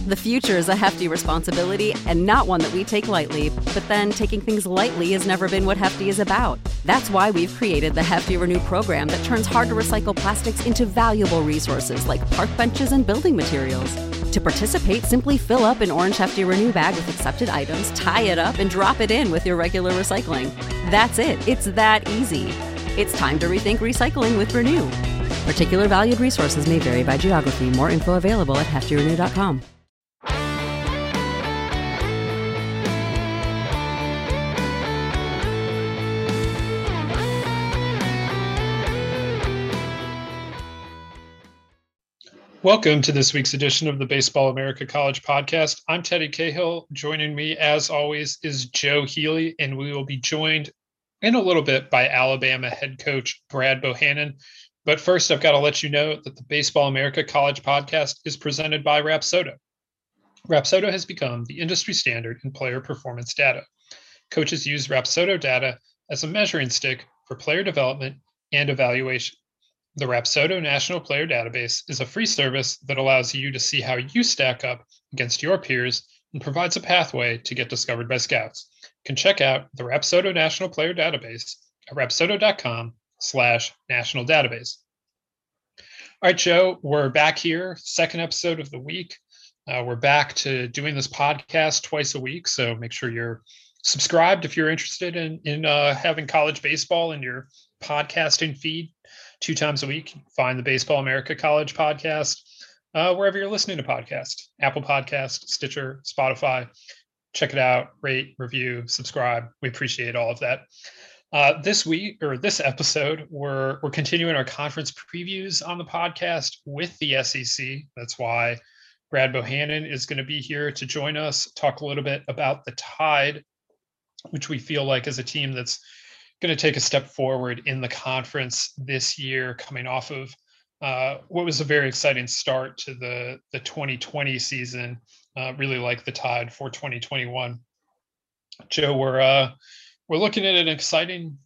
The future is a hefty responsibility and not one that we take lightly, but then taking things lightly has never been what Hefty is about. That's why we've created the Hefty Renew program that turns hard-to-recycle plastics into valuable resources like park benches and building materials. To participate, simply fill up an orange Hefty Renew bag with accepted items, tie it up, and drop it in with your regular recycling. That's it. It's that easy. It's time to rethink recycling with Renew. Particular valued resources may vary by geography. More info available at heftyrenew.com. Welcome to this week's edition of the Baseball America College Podcast. I'm Teddy Cahill. Joining me, as always, is Joe Healy, and we will be joined in a little bit by Alabama head coach Brad Bohannon. But first, I've got to let you know that the Baseball America College Podcast is presented by Rapsodo. Rapsodo has become the industry standard in player performance data. Coaches use Rapsodo data as a measuring stick for player development and evaluation. The Rapsodo National Player Database is a free service that allows you to see how you stack up against your peers and provides a pathway to get discovered by scouts. You can check out the Rapsodo National Player Database at rapsodo.com/national database. All right, Joe, we're back here, second episode of the week. We're back to doing this podcast twice a week, so make sure you're subscribed if you're interested in having college baseball in your podcasting feed 2 times a week. Find the Baseball America College Podcast wherever you're listening to podcasts, Apple Podcast, Stitcher, Spotify. Check it out, rate, review, subscribe. We appreciate all of that. This episode, we're continuing our conference previews on the podcast with the SEC. That's why Brad Bohannon is going to be here to join us, talk a little bit about the Tide, which we feel like is a team that's going to take a step forward in the conference this year, coming off of what was a very exciting start to the 2020 season. Really like the Tide for 2021. Joe, we're looking at an exciting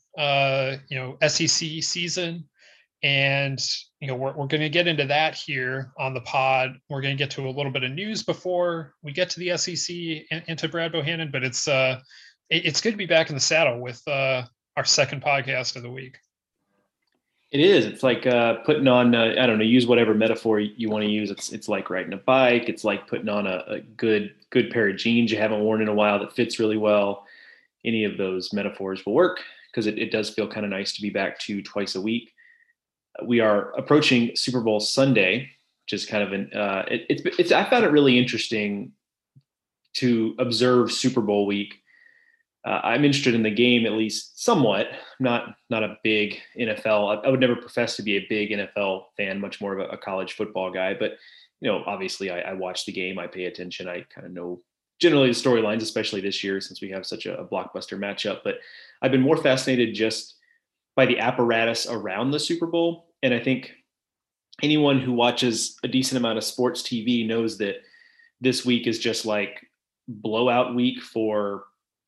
SEC season, and we're going to get into that here on the pod. We're going to get to a little bit of news before we get to the SEC and to Brad Bohannon, but it's good to be back in the saddle with our second podcast of the week. It is. It's like putting on, use whatever metaphor you want to use. It's like riding a bike. It's like putting on a good pair of jeans you haven't worn in a while that fits really well. Any of those metaphors will work because it does feel kind of nice to be back to twice a week. We are approaching Super Bowl Sunday, which is kind of I found it really interesting to observe Super Bowl week. I'm interested in the game, at least somewhat. I'm not a big NFL. I would never profess to be a big NFL fan, much more of a college football guy. But, obviously I watch the game. I pay attention. I kind of know generally the storylines, especially this year since we have such a blockbuster matchup. But I've been more fascinated just by the apparatus around the Super Bowl. And I think anyone who watches a decent amount of sports TV knows that this week is just like blowout week for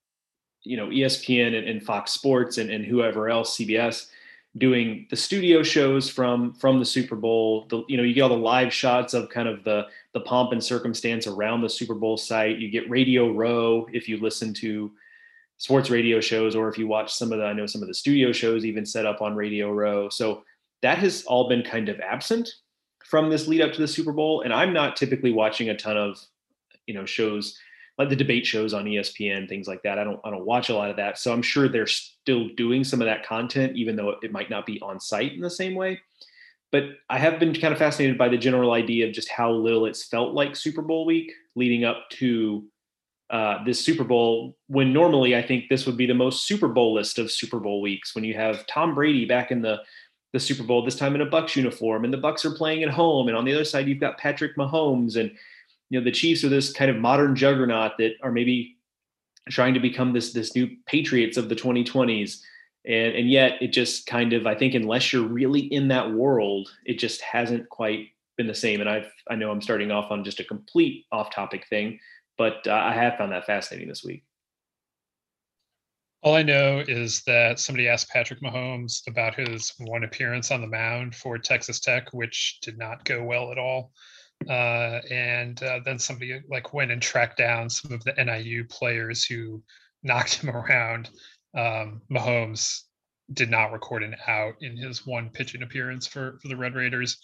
ESPN and Fox Sports and whoever else, CBS, doing the studio shows from the Super Bowl. You get all the live shots of kind of the pomp and circumstance around the Super Bowl site. You get Radio Row if you listen to sports radio shows, or if you watch some of the studio shows even set up on Radio Row. So that has all been kind of absent from this lead up to the Super Bowl. And I'm not typically watching a ton of, shows like the debate shows on ESPN, things like that. I don't watch a lot of that. So I'm sure they're still doing some of that content, even though it might not be on site in the same way. But I have been kind of fascinated by the general idea of just how little it's felt like Super Bowl week leading up to this Super Bowl, when normally I think this would be the most Super Bowl list of Super Bowl weeks, when you have Tom Brady back in the Super Bowl, this time in a Bucs uniform, and the Bucs are playing at home. And on the other side, you've got Patrick Mahomes, and the Chiefs are this kind of modern juggernaut that are maybe trying to become this new Patriots of the 2020s. And yet it just kind of, I think, unless you're really in that world, it just hasn't quite been the same. And I know I'm starting off on just a complete off-topic thing, but I have found that fascinating this week. All I know is that somebody asked Patrick Mahomes about his one appearance on the mound for Texas Tech, which did not go well at all. and then somebody like went and tracked down some of the NIU players who knocked him around. Mahomes did not record an out in his one pitching appearance for the Red Raiders.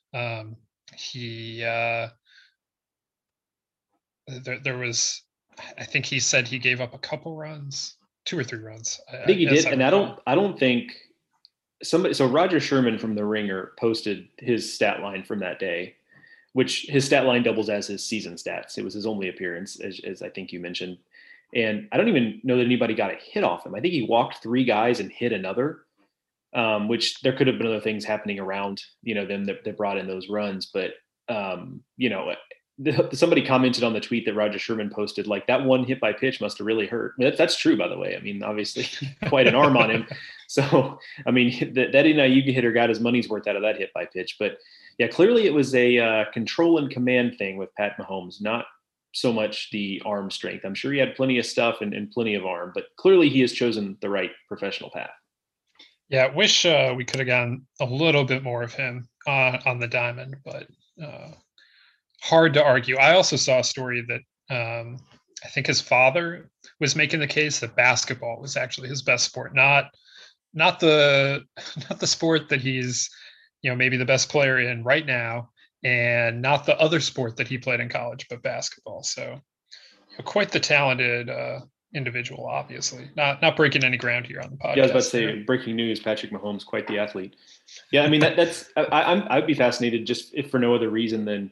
There was, I think he said he gave up a couple runs, 2 or 3 runs. I think he did, and I don't think somebody. So Roger Sherman from The Ringer posted his stat line from that day, which his stat line doubles as his season stats. It was his only appearance, as I think you mentioned. And I don't even know that anybody got a hit off him. I think he walked 3 guys and hit another, which there could have been other ththings happening around, them that brought in those runs. But, somebody commented on the tweet that Roger Sherman posted, like, that one hit by pitch must have really hurt. That's true, by the way. I mean, obviously quite an arm on him. So, I mean, that NIU hitter got his money's worth out of that hit by pitch. But yeah, clearly it was a control and command thing with Pat Mahomes, not so much the arm strength. I'm sure he had plenty of stuff and plenty of arm, but clearly he has chosen the right professional path. Yeah, I wish we could have gotten a little bit more of him on the diamond, but hard to argue. I also saw a story that I think his father was making the case that basketball was actually his best sport, not the sport that he's maybe the best player in right now, and not the other sport that he played in college, but basketball. So quite the talented individual, obviously. Not breaking any ground here on the podcast. Yeah, I was about to say, breaking news, Patrick Mahomes, quite the athlete. Yeah, I mean, that's I'd be fascinated, just if for no other reason than,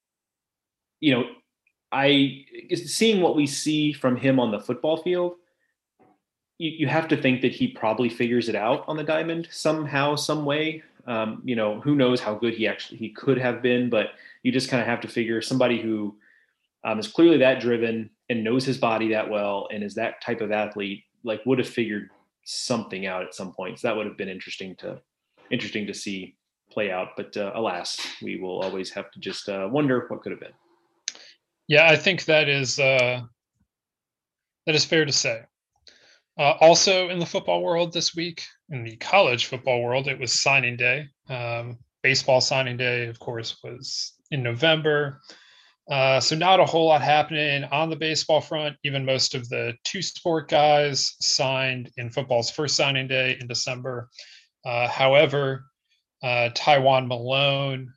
seeing what we see from him on the football field, you have to think that he probably figures it out on the diamond somehow, some way. Who knows how good he could have been, but you just kind of have to figure somebody who is clearly that driven and knows his body that well and is that type of athlete, like, would have figured something out at some point. So that would have been interesting to see play out. But alas, we will always have to just wonder what could have been. Yeah, I think that is fair to say. Also in the football world this week, in the college football world, it was signing day. Baseball signing day, of course, was in November. So not a whole lot happening on the baseball front. Even most of the 2-sport guys signed in football's first signing day in December. However, Taiwan Malone,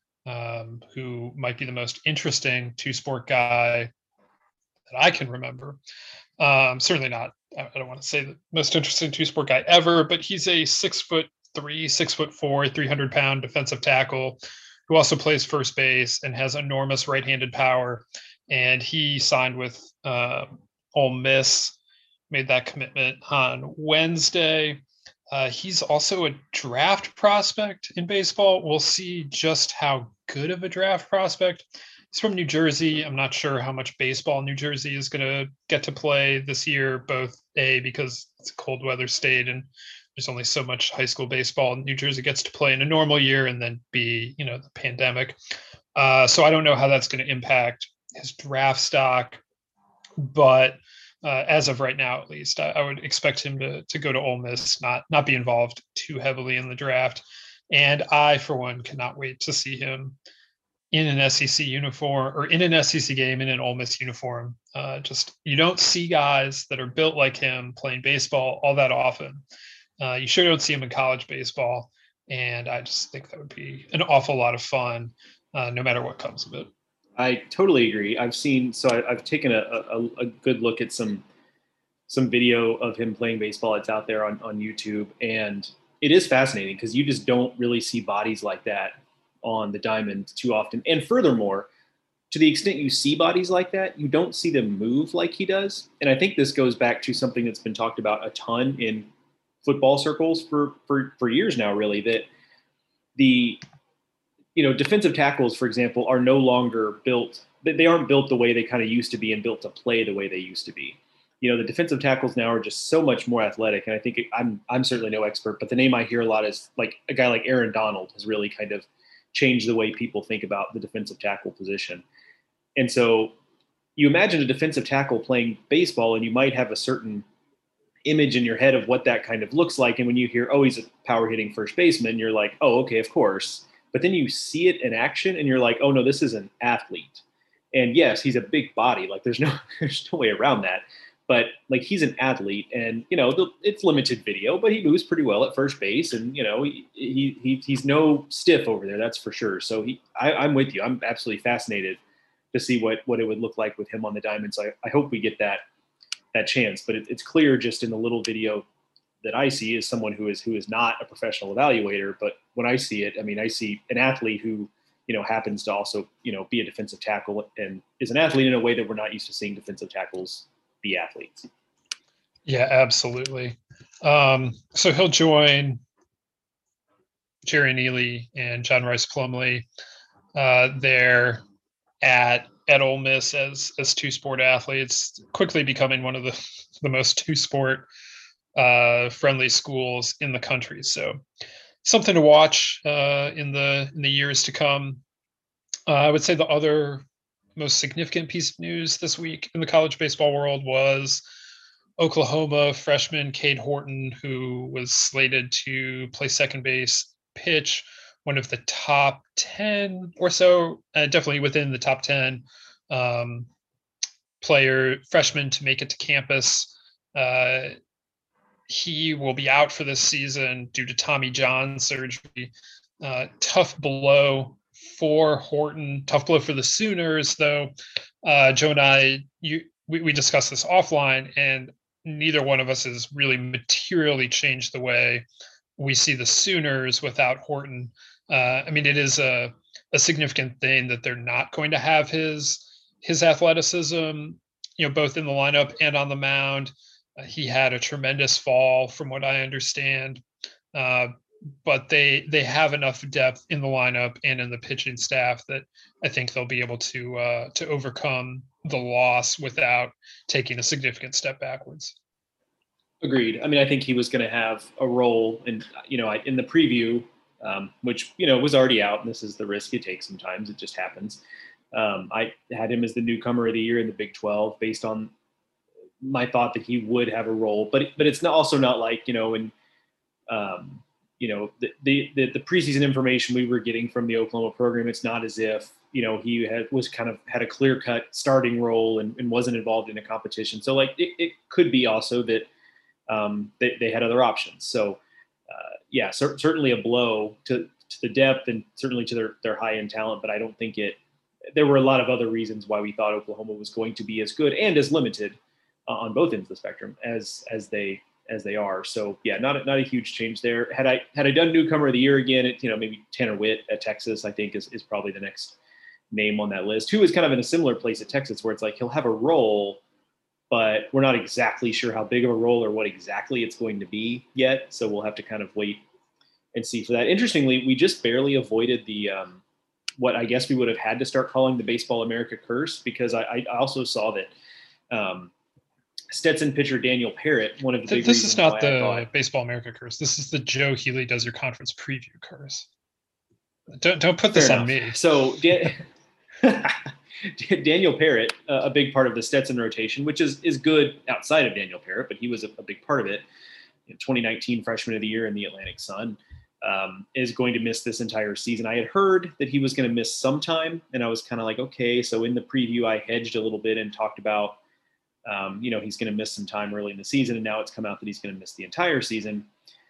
who might be the most interesting 2-sport guy that I can remember, certainly not, I don't want to say the most interesting 2-sport guy ever, but he's a 6'3", 6'4", 300-pound defensive tackle who also plays first base and has enormous right-handed power. And he signed with Ole Miss, made that commitment on Wednesday. He's also a draft prospect in baseball. We'll see just how good of a draft prospect. He's from New Jersey. I'm not sure how much baseball New Jersey is going to get to play this year, both A, because it's a cold weather state and there's only so much high school baseball New Jersey gets to play in a normal year, and then B, the pandemic. So I don't know how that's going to impact his draft stock, but as of right now, at least, I would expect him to go to Ole Miss, not be involved too heavily in the draft. And I, for one, cannot wait to see him in an SEC uniform or in an SEC game in an Ole Miss uniform. You don't see guys that are built like him playing baseball all that often. You sure don't see him in college baseball. And I just think that would be an awful lot of fun, no matter what comes of it. I totally agree. I've taken a good look at some video of him playing baseball. It's out there on YouTube, and it is fascinating because you just don't really see bodies like that on the diamond too often. And furthermore, to the extent you see bodies like that, you don't see them move like he does. And I think this goes back to something that's been talked about a ton in football circles for years now, really, that the defensive tackles, for example, are no longer built. They aren't built the way they kind of used to be and built to play the way they used to be. The defensive tackles now are just so much more athletic. And I think I'm certainly no expert, but the name I hear a lot is like a guy like Aaron Donald has really kind of changed the way people think about the defensive tackle position. And so you imagine a defensive tackle playing baseball, and you might have a certain image in your head of what that kind of looks like. And when you hear, oh, he's a power hitting first baseman, you're like, oh, okay, of course. but then you see it in action and you're like, oh no, this is an athlete. And yes, he's a big body. Like there's no way around that. But like he's an athlete, and it's limited video, but he moves pretty well at first base, and he's no stiff over there, that's for sure. So I'm with you. I'm absolutely fascinated to see what it would look like with him on the diamond. So I hope we get that chance. But it's clear just in the little video that I see, as someone who is not a professional evaluator, but when I see it, I mean, I see an athlete who happens to also be a defensive tackle and is an athlete in a way that we're not used to seeing defensive tackles be athletes. Yeah, absolutely. So he'll join Jerry Neely and John Rice Plumlee there at Ole Miss as two-sport athletes, quickly becoming one of the most two-sport friendly schools in the country. So something to watch in the years to come. I would say the other most significant piece of news this week in the college baseball world was Oklahoma freshman Cade Horton, who was slated to play second base, pitch, one of the top 10 or so, definitely within the top 10 freshmen to make it to campus. He will be out for this season due to Tommy John surgery. Tough blow for Horton, tough blow for the Sooners, though. Joe and I, we discussed this offline, and neither one of us has really materially changed the way we see the Sooners without Horton. I mean, it is a significant thing that they're not going to have his athleticism, both in the lineup and on the mound. He had a tremendous fall, from what I understand. But they have enough depth in the lineup and in the pitching staff that I think they'll be able to overcome the loss without taking a significant step backwards. Agreed. I mean, I think he was going to have a role in the preview, which was already out, and this is the risk you take sometimes. It just happens. I had him as the newcomer of the year in the Big 12 based on my thought that he would have a role, but it's also not like the preseason information we were getting from the Oklahoma program. It's not as if he had a clear cut starting role and wasn't involved in a competition. So like it could be also that they had other options. So certainly a blow to the depth and certainly to their high end talent. But I don't think there were a lot of other reasons why we thought Oklahoma was going to be as good and as limited on both ends of the spectrum as they are. So yeah, not a huge change there. Had I done newcomer of the year again, maybe Tanner Witt at Texas, I think is probably the next name on that list, who is kind of in a similar place at Texas, where it's like he'll have a role, but we're not exactly sure how big of a role or what exactly it's going to be yet. So we'll have to kind of wait and see for that. Interestingly, we just barely avoided the what I guess we would have had to start calling the Baseball America curse, because I also saw that Stetson pitcher Daniel Parrott, one of the big This reasons is not why the Baseball America curse. This is the Joe Healy does your conference preview curse. Don't put this on me. So Daniel Parrott, a big part of the Stetson rotation, which is good outside of Daniel Parrott, but he was a big part of it. 2019 Freshman of the Year in the Atlantic Sun, is going to miss this entire season. I had heard that he was going to miss some time, and I was kind of like, okay. So in the preview, I hedged a little bit and talked about, he's going to miss some time early in the season, and now it's come out that he's going to miss the entire season.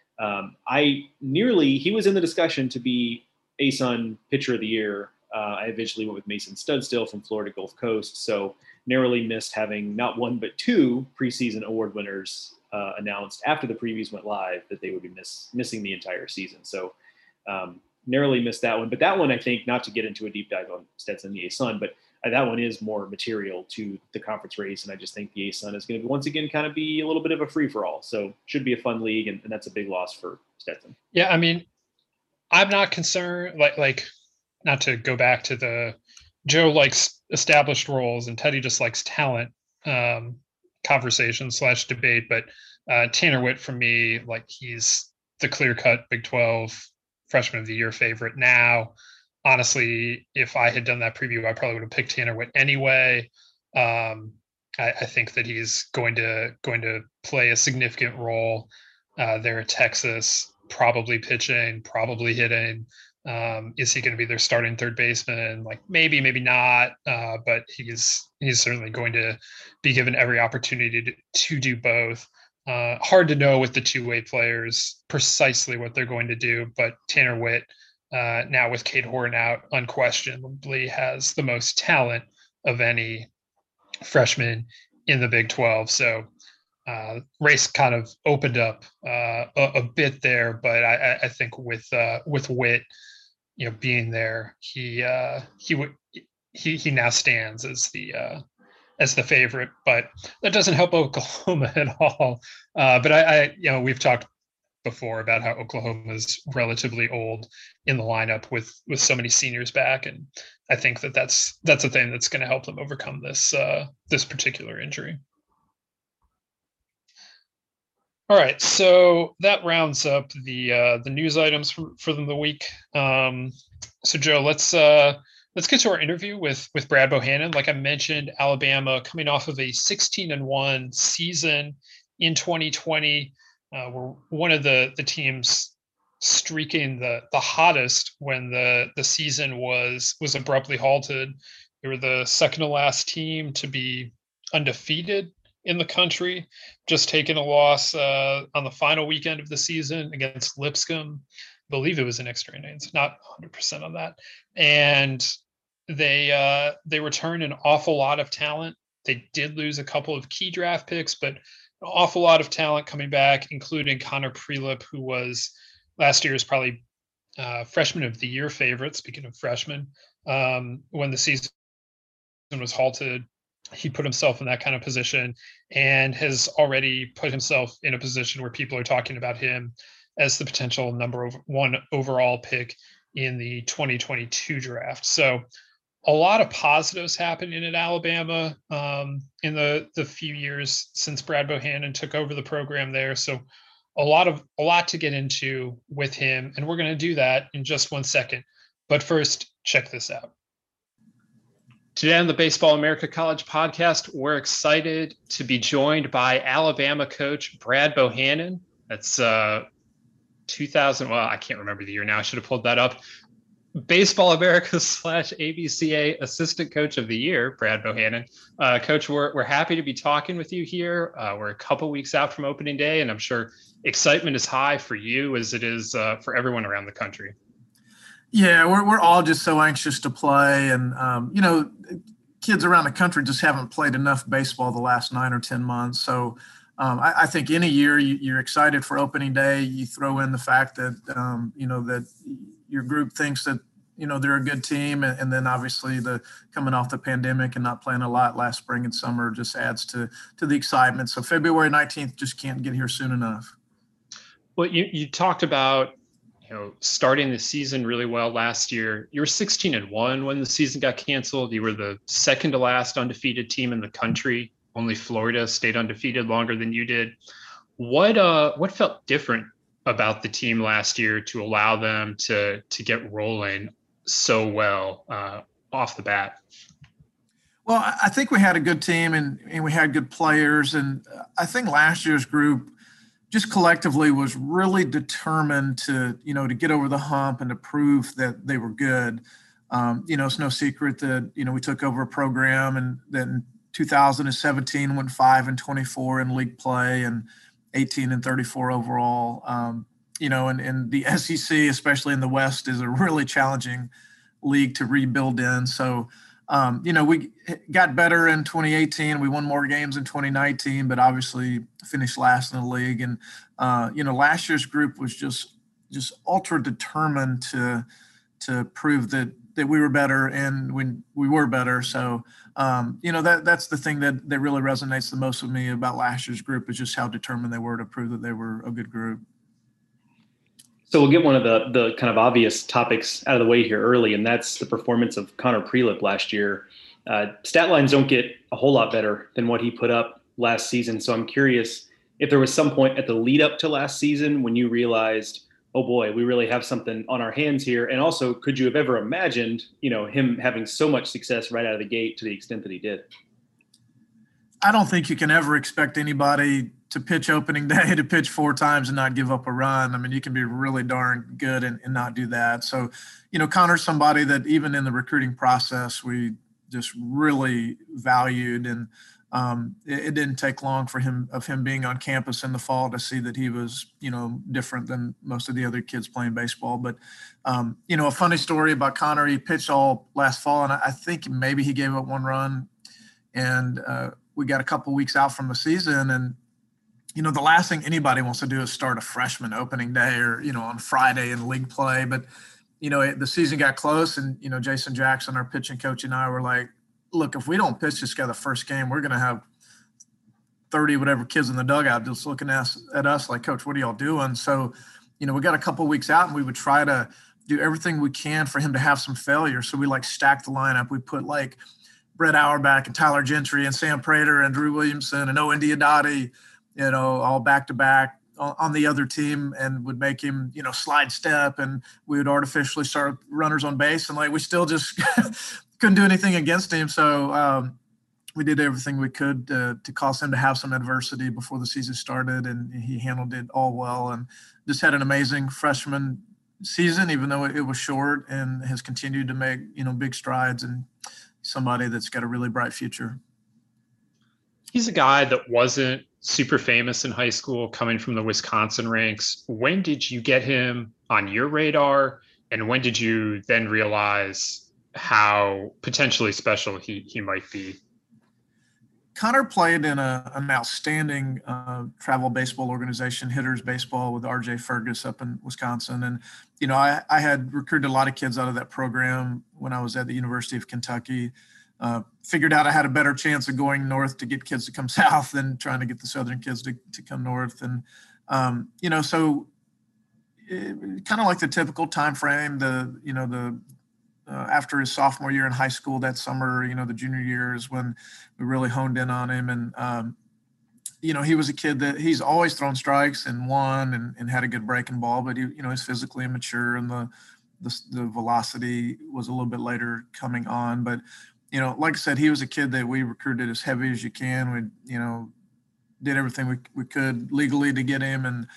He was in the discussion to be ASUN Pitcher of the Year. I eventually went with Mason Studstill from Florida Gulf Coast, so narrowly missed having not one but two preseason award winners announced after the previews went live that they would be missing the entire season. So narrowly missed that one. But that one, I think, not to get into a deep dive on Stetson the ASUN, but that one is more material to the conference race. And I just think the ASUN is going to once again kind of be a little bit of a free-for-all. So should be a fun league, and that's a big loss for Stetson. Yeah, I mean, I'm not concerned, like not to go back to the Joe likes established roles and Teddy just likes talent conversation / debate. But Tanner Witt, for me, like he's the clear-cut Big 12 Freshman of the Year favorite now. Honestly, if I had done that preview, I probably would have picked Tanner Witt anyway. I think that he's going to play a significant role there at Texas, probably pitching, probably hitting. Is he going to be their starting third baseman? Like maybe not, but he's certainly going to be given every opportunity to do both. Hard to know with the two-way players precisely what they're going to do, but Tanner Witt, now with Cade Horton out, unquestionably has the most talent of any freshman in the Big 12. So race kind of opened up a bit there, but I think with Witt, being there, he now stands as the favorite, but that doesn't help Oklahoma at all. But we've talked before about how Oklahoma is relatively old in the lineup with so many seniors back, and I think that's a thing that's going to help them overcome this particular injury. All right, so that rounds up the news items for the week. So Joe, let's get to our interview with Brad Bohannon. Like I mentioned, Alabama coming off of a 16-1 season in 2020. We're one of the teams streaking the hottest when the season was abruptly halted. They were the second to last team to be undefeated in the country, just taking a loss on the final weekend of the season against Lipscomb. I believe it was in extra innings, not 100% on that. And they return an awful lot of talent. They did lose a couple of key draft picks, but an awful lot of talent coming back, including Connor Prelip, who was last year's probably freshman of the year favorite. Speaking of freshmen, when the season was halted, he put himself in that kind of position and has already put himself in a position where people are talking about him as the potential number one overall pick in the 2022 draft. So a lot of positives happening at Alabama in the few years since Brad Bohannon took over the program there. So a lot to get into with him, and we're going to do that in just 1 second. But first, check this out. Today on the Baseball America College podcast, we're excited to be joined by Alabama coach Brad Bohannon. That's 2000. Well, I can't remember the year now. I should have pulled that up. Baseball America / ABCA Assistant Coach of the Year, Brad Bohannon. Coach, we're happy to be talking with you here. We're a couple weeks out from opening day, and I'm sure excitement is high for you as it is for everyone around the country. Yeah, we're all just so anxious to play, and kids around the country just haven't played enough baseball the last 9 or 10 months. So I think any year you're excited for opening day. You throw in the fact that that your group thinks that they're a good team, and then obviously the coming off the pandemic and not playing a lot last spring and summer just adds to the excitement. So February 19th just can't get here soon enough. Well, you talked about starting the season really well last year. You were 16-1 when the season got canceled. You were the second to last undefeated team in the country. Only Florida stayed undefeated longer than you did. What felt different about the team last year to allow them to get rolling so well off the bat? Well, I think we had a good team and we had good players. And I think last year's group just collectively was really determined to get over the hump and to prove that they were good. It's no secret that, we took over a program and then 2017 went 5-24 in league play and 18-34 overall. And the SEC, especially in the West, is a really challenging league to rebuild in. So, we got better in 2018. We won more games in 2019, but obviously finished last in the league. And, last year's group was just ultra determined to prove that we were better, and when we were better. So, that's the thing that really resonates the most with me about last year's group, is just how determined they were to prove that they were a good group. So we'll get one of the kind of obvious topics out of the way here early, and that's the performance of Connor Prelip last year. Stat lines don't get a whole lot better than what he put up last season. So I'm curious if there was some point at the lead up to last season when you realized, oh boy, we really have something on our hands here. And also, could you have ever imagined, him having so much success right out of the gate to the extent that he did? I don't think you can ever expect anybody to pitch opening day to pitch 4 times and not give up a run. I mean, you can be really darn good and not do that. So, Connor's somebody that even in the recruiting process, we just really valued. And it didn't take long for him being on campus in the fall to see that he was, different than most of the other kids playing baseball. But, a funny story about Connor, he pitched all last fall, and I think maybe he gave up 1 run. And we got a couple weeks out from the season, and the last thing anybody wants to do is start a freshman opening day or on Friday in league play. But the season got close, and Jason Jackson, our pitching coach, and I were like, look, if we don't pitch this guy the first game, we're going to have 30 whatever kids in the dugout just looking at us like, Coach, what are y'all doing? So we got a couple weeks out, and we would try to do everything we can for him to have some failure. So we stacked the lineup. We put Brett Auerbach and Tyler Gentry and Sam Prater and Drew Williamson and Owen Diodati, all back to back on the other team, and would make him, slide step, and we would artificially start runners on base, and we still just couldn't do anything against him. So we did everything we could to cause him to have some adversity before the season started, and he handled it all well, and just had an amazing freshman season, even though it was short, and has continued to make, big strides, and somebody that's got a really bright future. He's a guy that wasn't super famous in high school, coming from the Wisconsin ranks. When did you get him on your radar, and when did you then realize how potentially special he might be? Connor played in an outstanding travel baseball organization, Hitters Baseball, with R.J. Fergus up in Wisconsin. And, I had recruited a lot of kids out of that program when I was at the University of Kentucky. Figured out I had a better chance of going north to get kids to come south than trying to get the southern kids to come north. And, so kind of like the typical time frame, after his sophomore year in high school, that summer, the junior year is when we really honed in on him. And, he was a kid that he's always thrown strikes and won and had a good breaking ball, but he's physically immature, and the velocity was a little bit later coming on. But, like I said, he was a kid that we recruited as heavy as you can. We, did everything we could legally to get him. And,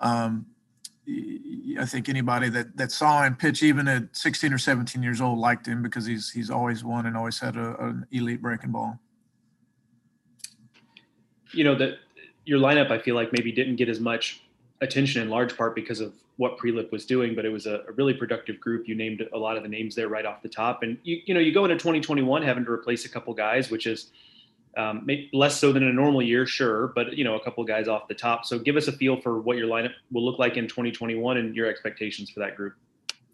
I think anybody that saw him pitch, even at 16 or 17 years old, liked him because he's always won and always had an elite breaking ball. That your lineup, I feel like, maybe didn't get as much attention in large part because of what Prelip was doing, but it was a really productive group. You named a lot of the names there right off the top, and you go into 2021 having to replace a couple guys, which is maybe less so than a normal year, sure, but a couple of guys off the top. So give us a feel for what your lineup will look like in 2021 and your expectations for that group.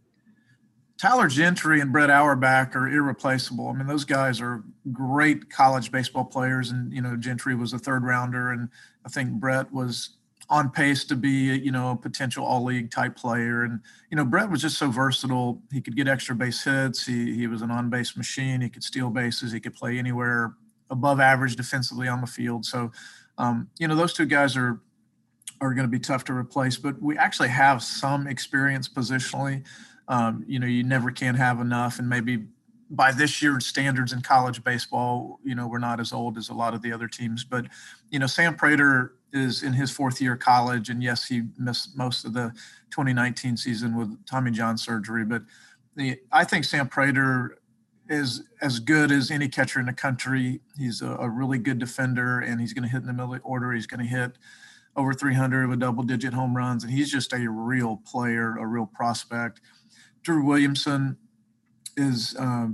Tyler Gentry and Brett Auerbach are irreplaceable. I mean, those guys are great college baseball players, and Gentry was a 3rd rounder, and I think Brett was on pace to be a potential all-league type player. And Brett was just so versatile. He could get extra base hits. He was an on-base machine. He could steal bases. He could play anywhere above average defensively on the field. So, those 2 guys are going to be tough to replace, but we actually have some experience positionally. You never can have enough. And maybe by this year's standards in college baseball, we're not as old as a lot of the other teams, but, Sam Prater is in his 4th year of college. And yes, he missed most of the 2019 season with Tommy John surgery, but I think Sam Prater is as good as any catcher in the country. He's a really good defender, and he's going to hit in the middle of the order. He's going to hit over 300 with double-digit home runs, and he's just a real player, a real prospect. Drew Williamson is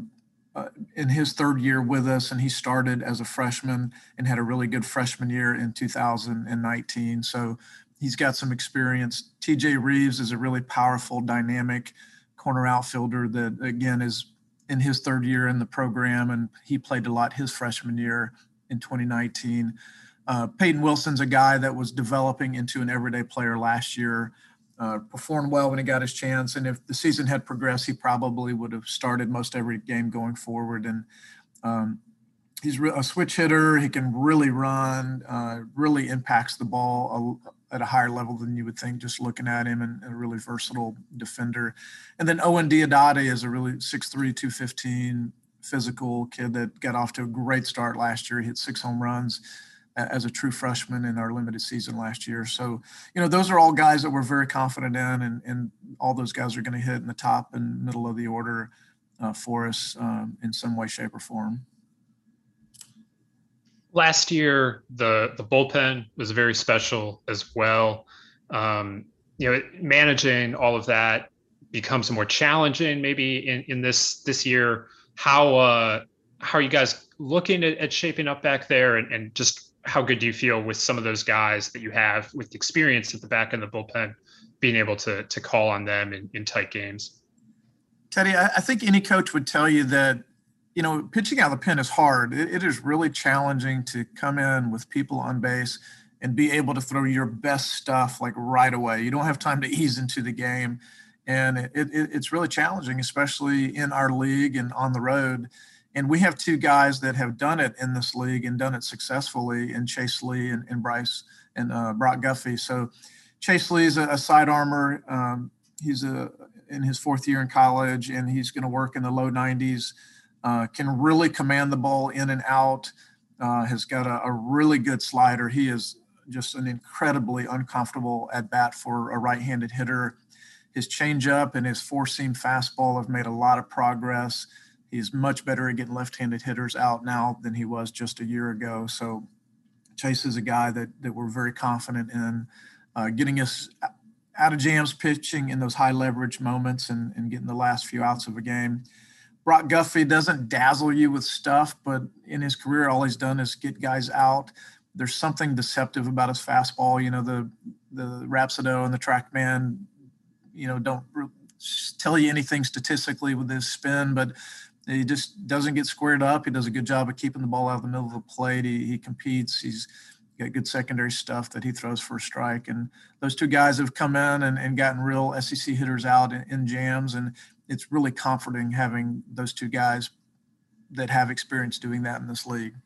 in his 3rd year with us, and he started as a freshman and had a really good freshman year in 2019. So he's got some experience. TJ Reeves is a really powerful, dynamic corner outfielder that, again, is in his 3rd year in the program, and he played a lot his freshman year in 2019. Peyton Wilson's a guy that was developing into an everyday player last year, performed well when he got his chance. And if the season had progressed, he probably would have started most every game going forward. And he's a switch hitter. He can really run, really impacts the ball at a higher level than you would think just looking at him, and a really versatile defender. And then Owen Diodati is a really 6'3", 215 physical kid that got off to a great start last year. He hit 6 home runs as a true freshman in our limited season last year. So, those are all guys that we're very confident in, and all those guys are going to hit in the top and middle of the order for us in some way, shape, or form. Last year, the bullpen was very special as well. Managing all of that becomes more challenging maybe in this year. How are you guys looking at shaping up back there, and just how good do you feel with some of those guys that you have with experience at the back end of the bullpen, being able to call on them in tight games? Teddy, I think any coach would tell you that, pitching out of the pen is hard. It is really challenging to come in with people on base and be able to throw your best stuff like right away. You don't have time to ease into the game. And it's really challenging, especially in our league and on the road. And we have 2 guys that have done it in this league and done it successfully, in Chase Lee and Bryce and Brock Guffey. So Chase Lee is a side armor. He's in his 4th year in college, and he's going to work in the low 90s. Can really command the ball in and out. Has got a really good slider. He is just an incredibly uncomfortable at bat for a right-handed hitter. His changeup and his 4-seam fastball have made a lot of progress. He's much better at getting left-handed hitters out now than he was just a year ago. So Chase is a guy that we're very confident in getting us out of jams, pitching in those high leverage moments and getting the last few outs of a game. Brock Guffey doesn't dazzle you with stuff, but in his career, all he's done is get guys out. There's something deceptive about his fastball. The Rhapsody and the TrackMan, don't tell you anything statistically with his spin, but he just doesn't get squared up. He does a good job of keeping the ball out of the middle of the plate. He competes. He's got good secondary stuff that he throws for a strike. And those 2 guys have come in and gotten real SEC hitters out in jams. And it's really comforting having those 2 guys that have experience doing that in this league.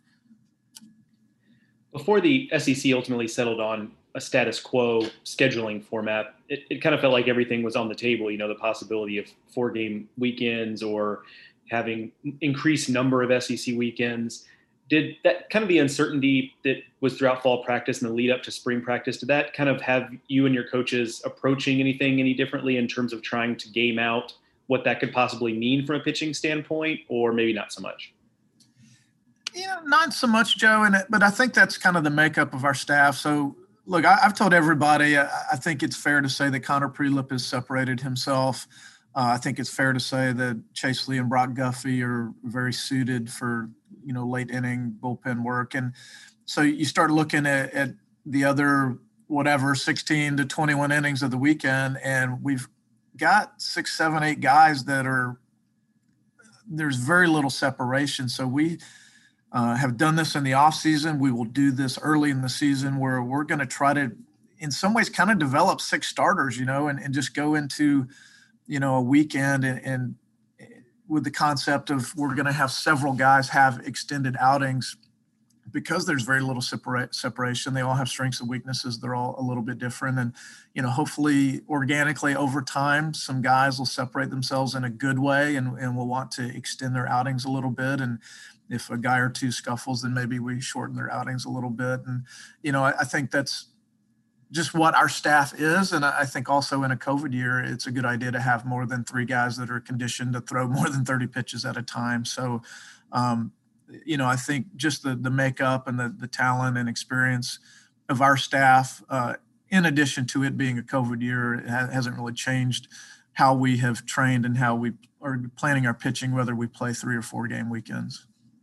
Before the SEC ultimately settled on a status quo scheduling format, it kind of felt like everything was on the table, the possibility of 4-game weekends or having increased number of SEC weekends. Did that kind of the uncertainty that was throughout fall practice and the lead up to spring practice, did that kind of have you and your coaches approaching anything any differently in terms of trying to game out what that could possibly mean from a pitching standpoint, or maybe not so much? Not so much, Joe, but I think that's kind of the makeup of our staff. So, look, I've told everybody, I think it's fair to say that Connor Prelip has separated himself. I think it's fair to say that Chase Lee and Brock Guffey are very suited for, late inning bullpen work. And so you start looking at the other, 16 to 21 innings of the weekend, and we've got 6, 7, 8 guys there's very little separation. So we have done this in the off season. We will do this early in the season where we're going to try to, in some ways, kind of develop 6 starters, and just go into, a weekend and with the concept of we're going to have several guys have extended outings because there's very little separation. They all have strengths and weaknesses. They're all a little bit different. And, hopefully organically over time, some guys will separate themselves in a good way and will want to extend their outings a little bit. And if a guy or 2 scuffles, then maybe we shorten their outings a little bit. And, I think that's just what our staff is. And I think also in a COVID year, it's a good idea to have more than 3 guys that are conditioned to throw more than 30 pitches at a time. So, I think just the makeup and the talent and experience of our staff, in addition to it being a COVID year, it hasn't really changed how we have trained and how we are planning our pitching, whether we play 3 or 4 game weekends.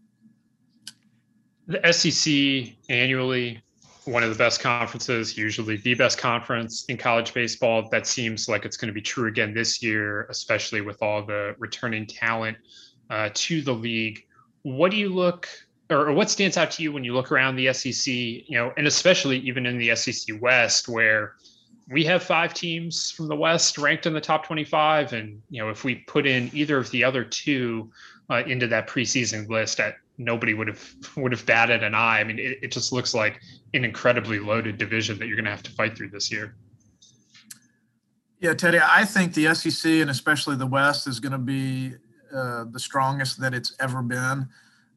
The SEC annually, one of the best conferences, usually the best conference in college baseball. That seems like it's going to be true again this year, especially with all the returning talent to the league. What do you look, or what stands out to you when you look around the SEC, and especially even in the SEC West, where we have 5 teams from the West ranked in the top 25. And, if we put in either of the other 2 into that preseason list, nobody would have batted an eye. I mean, it just looks like an incredibly loaded division that you're going to have to fight through this year. Yeah, Teddy, I think the SEC and especially the West is going to be the strongest that it's ever been.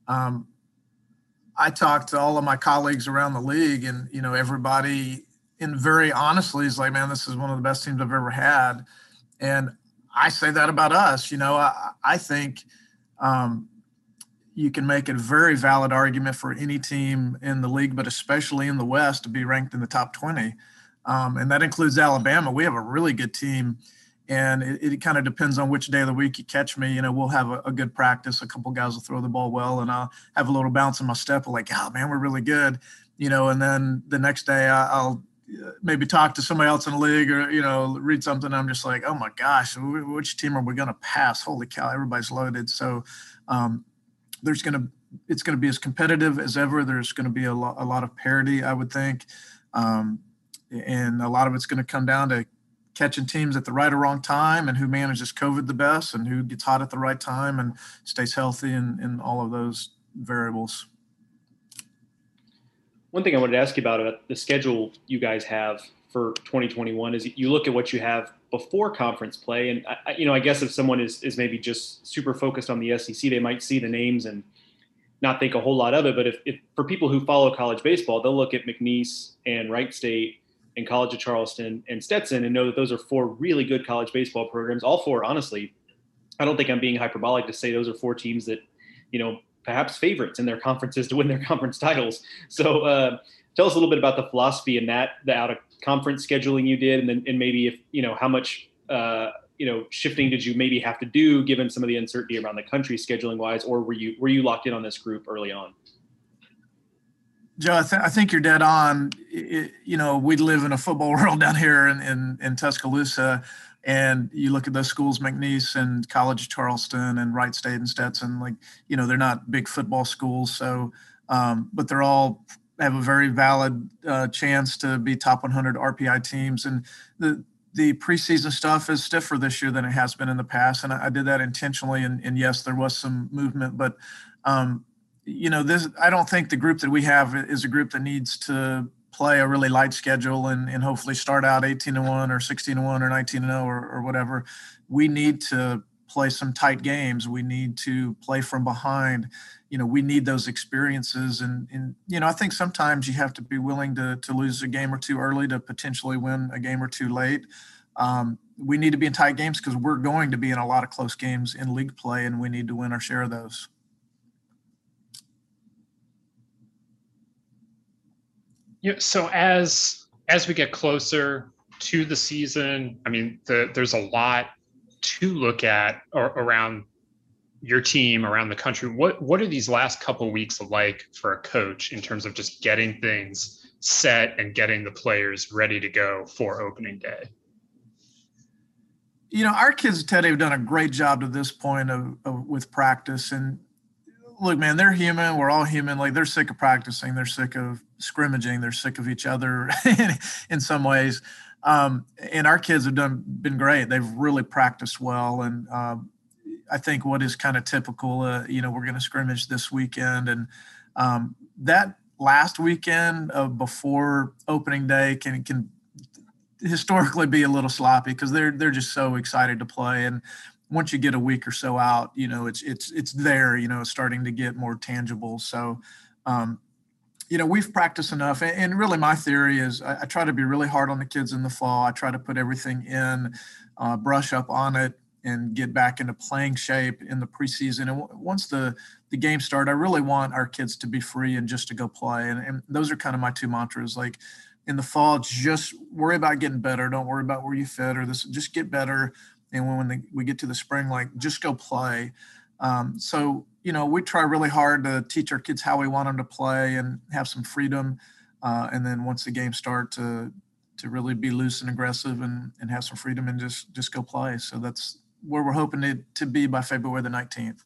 I talked to all of my colleagues around the league, and everybody, and very honestly, is like, man, this is one of the best teams I've ever had. And I say that about us. I think you can make a very valid argument for any team in the league, but especially in the West, to be ranked in the top 20. And that includes Alabama. We have a really good team, and it kind of depends on which day of the week you catch me. We'll have a good practice. A couple guys will throw the ball well, and I'll have a little bounce in my step. Like, oh man, we're really good. And then the next day I'll maybe talk to somebody else in the league, or read something. I'm just like, oh my gosh, which team are we going to pass? Holy cow, everybody's loaded. So it's going to be as competitive as ever. There's going to be a lot of parity, I would think, and a lot of it's going to come down to catching teams at the right or wrong time, and who manages COVID the best, and who gets hot at the right time and stays healthy, and all of those variables. One thing I wanted to ask you about the schedule you guys have for 2021 is you look at what you have before conference play. And I guess if someone is maybe just super focused on the SEC, they might see the names and not think a whole lot of it. But if for people who follow college baseball, they'll look at McNeese and Wright State and College of Charleston and Stetson and know that those are four really good college baseball programs. All four, honestly, I don't think I'm being hyperbolic to say those are four teams that, perhaps favorites in their conferences to win their conference titles. So tell us a little bit about the philosophy and the out of conference scheduling you did. And maybe if, how much, shifting did you maybe have to do given some of the uncertainty around the country scheduling wise, or were you locked in on this group early on? Joe, I think you're dead on. We live in a football world down here in Tuscaloosa, and you look at those schools, McNeese and College of Charleston and Wright State and Stetson, they're not big football schools. So, but they're all have a very valid chance to be top 100 RPI teams. And the preseason stuff is stiffer this year than it has been in the past. And I did that intentionally. And yes, there was some movement, but I don't think the group that we have is a group that needs to play a really light schedule and hopefully start out 18-1 or 16-1 or 19-0 or whatever. We need to play some tight games. We need to play from behind. We need those experiences. And I think sometimes you have to be willing to lose a game or two early to potentially win a game or two late. We need to be in tight games because we're going to be in a lot of close games in league play, and we need to win our share of those. Yeah. So as we get closer to the season, I mean, there's a lot to look at around your team, around the country. What are these last couple of weeks like for a coach in terms of just getting things set and getting the players ready to go for opening day? Our kids at Teddy have done a great job to this point with practice. And look, man, they're human. We're all human. Like, they're sick of practicing. They're sick of scrimmaging. They're sick of each other in some ways. And our kids have been great. They've really practiced well. And I think what is kind of typical, we're going to scrimmage this weekend. And that last weekend before opening day can historically be a little sloppy because they're just so excited to play. And once you get a week or so out, it's there, it's starting to get more tangible. So, we've practiced enough. And really my theory is I try to be really hard on the kids in the fall. I try to put everything in, brush up on it, and get back into playing shape in the preseason. And once the games start, I really want our kids to be free and just to go play. And those are kind of my two mantras. Like, in the fall, just worry about getting better. Don't worry about where you fit or this. Just get better. And when we get to the spring, just go play. So, we try really hard to teach our kids how we want them to play and have some freedom. And then once the games start to really be loose and aggressive and have some freedom and just go play. So that's where we're hoping to be by February the 19th.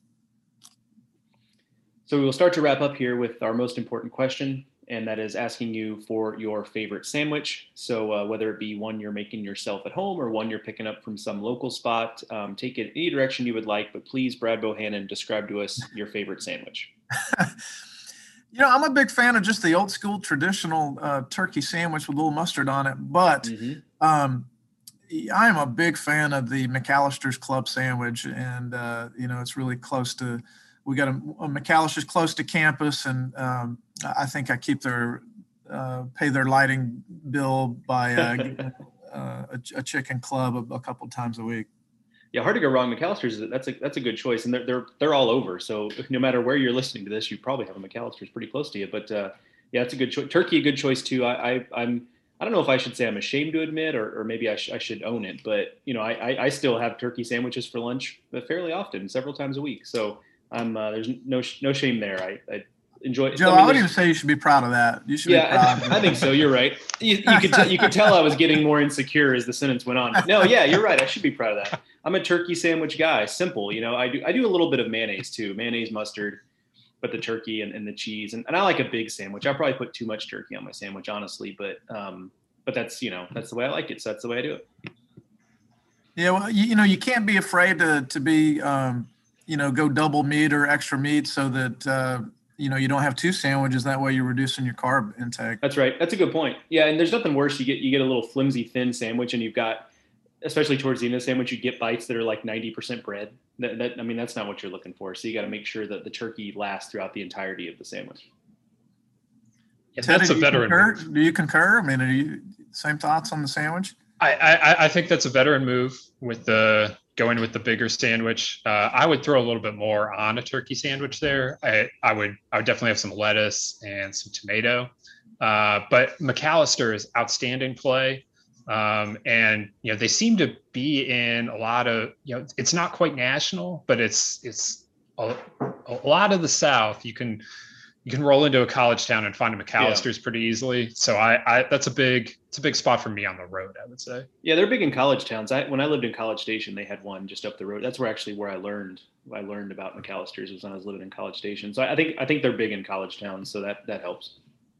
So we will start to wrap up here with our most important question, and that is asking you for your favorite sandwich. So whether it be one you're making yourself at home or one you're picking up from some local spot, take it any direction you would like, but please, Brad Bohannon, describe to us your favorite sandwich. I'm a big fan of just the old school traditional turkey sandwich with a little mustard on it. But, I am a big fan of the McAllister's Club sandwich, and it's really close to. We got a McAllister's close to campus, and I think I keep pay their lighting bill by getting a chicken club a couple times a week. Yeah, hard to go wrong. McAllister's, that's a good choice, and they're all over. So no matter where you're listening to this, you probably have a McAllister's pretty close to you. But yeah, it's a good choice. Turkey, a good choice too. I don't know if I should say I'm ashamed to admit, or maybe I should own it. But I still have turkey sandwiches for lunch fairly often, several times a week. So there's no shame there. I enjoy it. Joe, I would even say you should be proud of that. You should be proud of it. I think so. You're right. You could tell I was getting more insecure as the sentence went on. But no, yeah, you're right. I should be proud of that. I'm a turkey sandwich guy. Simple. I do a little bit of mayonnaise too. Mayonnaise, mustard, but the turkey and the cheese. And I like a big sandwich. I probably put too much turkey on my sandwich, honestly. But that's, that's the way I like it. So that's the way I do it. Yeah. Well, you can't be afraid to be, go double meat or extra meat so that, you don't have two sandwiches. That way you're reducing your carb intake. That's right. That's a good point. Yeah. And there's nothing worse. You get a little flimsy, thin sandwich, and you've got, especially towards the end of the sandwich, you get bites that are like 90% bread. That's not what you're looking for. So you got to make sure that the turkey lasts throughout the entirety of the sandwich. Yeah, Teddy, that's a veteran move. Do you concur? I mean, are you same thoughts on the sandwich? I think that's a veteran move with going with the bigger sandwich. I would throw a little bit more on a turkey sandwich there. I would definitely have some lettuce and some tomato. But McAllister is outstanding play. And they seem to be in a lot of, it's not quite national, but it's a lot of the South. You can roll into a college town and find a McAllister's pretty easily. So it's a big spot for me on the road, I would say. Yeah, they're big in college towns. When I lived in College Station, they had one just up the road. That's where I learned about McAllister's, was when I was living in College Station. So I think they're big in college towns. So that helps.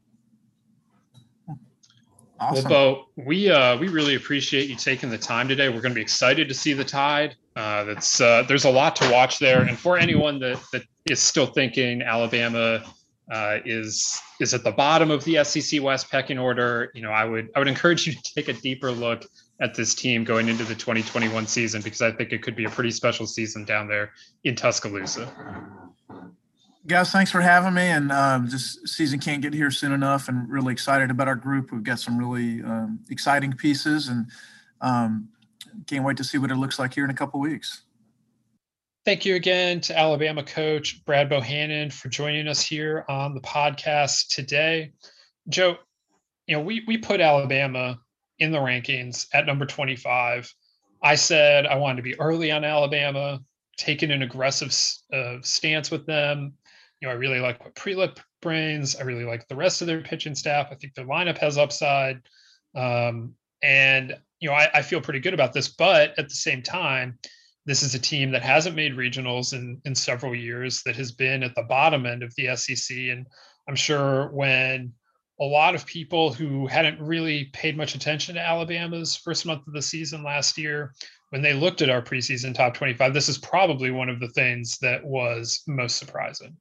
Awesome. Well, Bo, we really appreciate you taking the time today. We're going to be excited to see the Tide. There's a lot to watch there, and for anyone that is still thinking Alabama is at the bottom of the SEC West pecking order, I would encourage you to take a deeper look at this team going into the 2021 season, because I think it could be a pretty special season down there in Tuscaloosa. Guys, thanks for having me. And this season can't get here soon enough, and really excited about our group. We've got some really exciting pieces, and can't wait to see what it looks like here in a couple of weeks. Thank you again to Alabama coach Brad Bohannon for joining us here on the podcast today. Joe, we put Alabama in the rankings at number 25. I said I wanted to be early on Alabama, taking an aggressive stance with them. I really like what Prelip brings. I really like the rest of their pitching staff. I think their lineup has upside. And I feel pretty good about this, but at the same time, this is a team that hasn't made regionals in several years, that has been at the bottom end of the SEC. And I'm sure when a lot of people who hadn't really paid much attention to Alabama's first month of the season last year, when they looked at our preseason top 25, this is probably one of the things that was most surprising.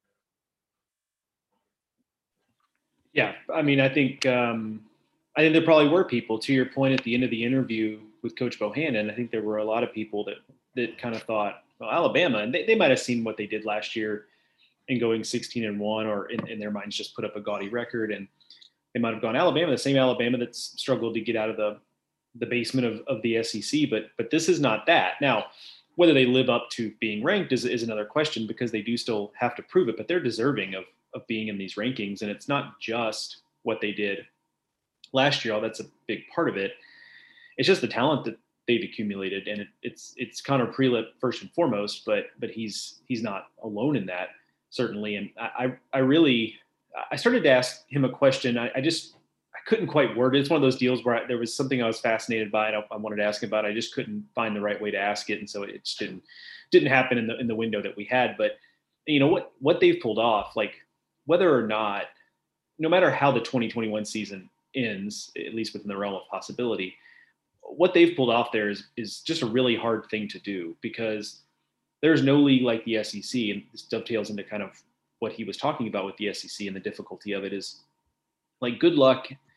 Yeah, I mean, I think there probably were people, to your point at the end of the interview with Coach Bohannon. I think there were a lot of people that kind of thought, well, Alabama, and they might have seen what they did last year in going 16-1, or in their minds just put up a gaudy record, and they might have gone Alabama, the same Alabama that's struggled to get out of the basement of the SEC. But this is not that. Now, whether they live up to being ranked is another question, because they do still have to prove it, but they're deserving of being in these rankings. And it's not just what they did last year. That's a big part of it. It's just the talent that they've accumulated. And it's Connor Prelip first and foremost, but he's not alone in that, certainly. And I started to ask him a question. I couldn't quite word it. It's one of those deals where there was something I was fascinated by, and I wanted to ask him about. I just couldn't find the right way to ask it. And so it just didn't happen in the window that we had. But what they've pulled off, like, whether or not, no matter how the 2021 season ends, at least within the realm of possibility, what they've pulled off there is just a really hard thing to do, because there's no league like the SEC. And this dovetails into kind of what he was talking about with the SEC, and the difficulty of it is, like, good luck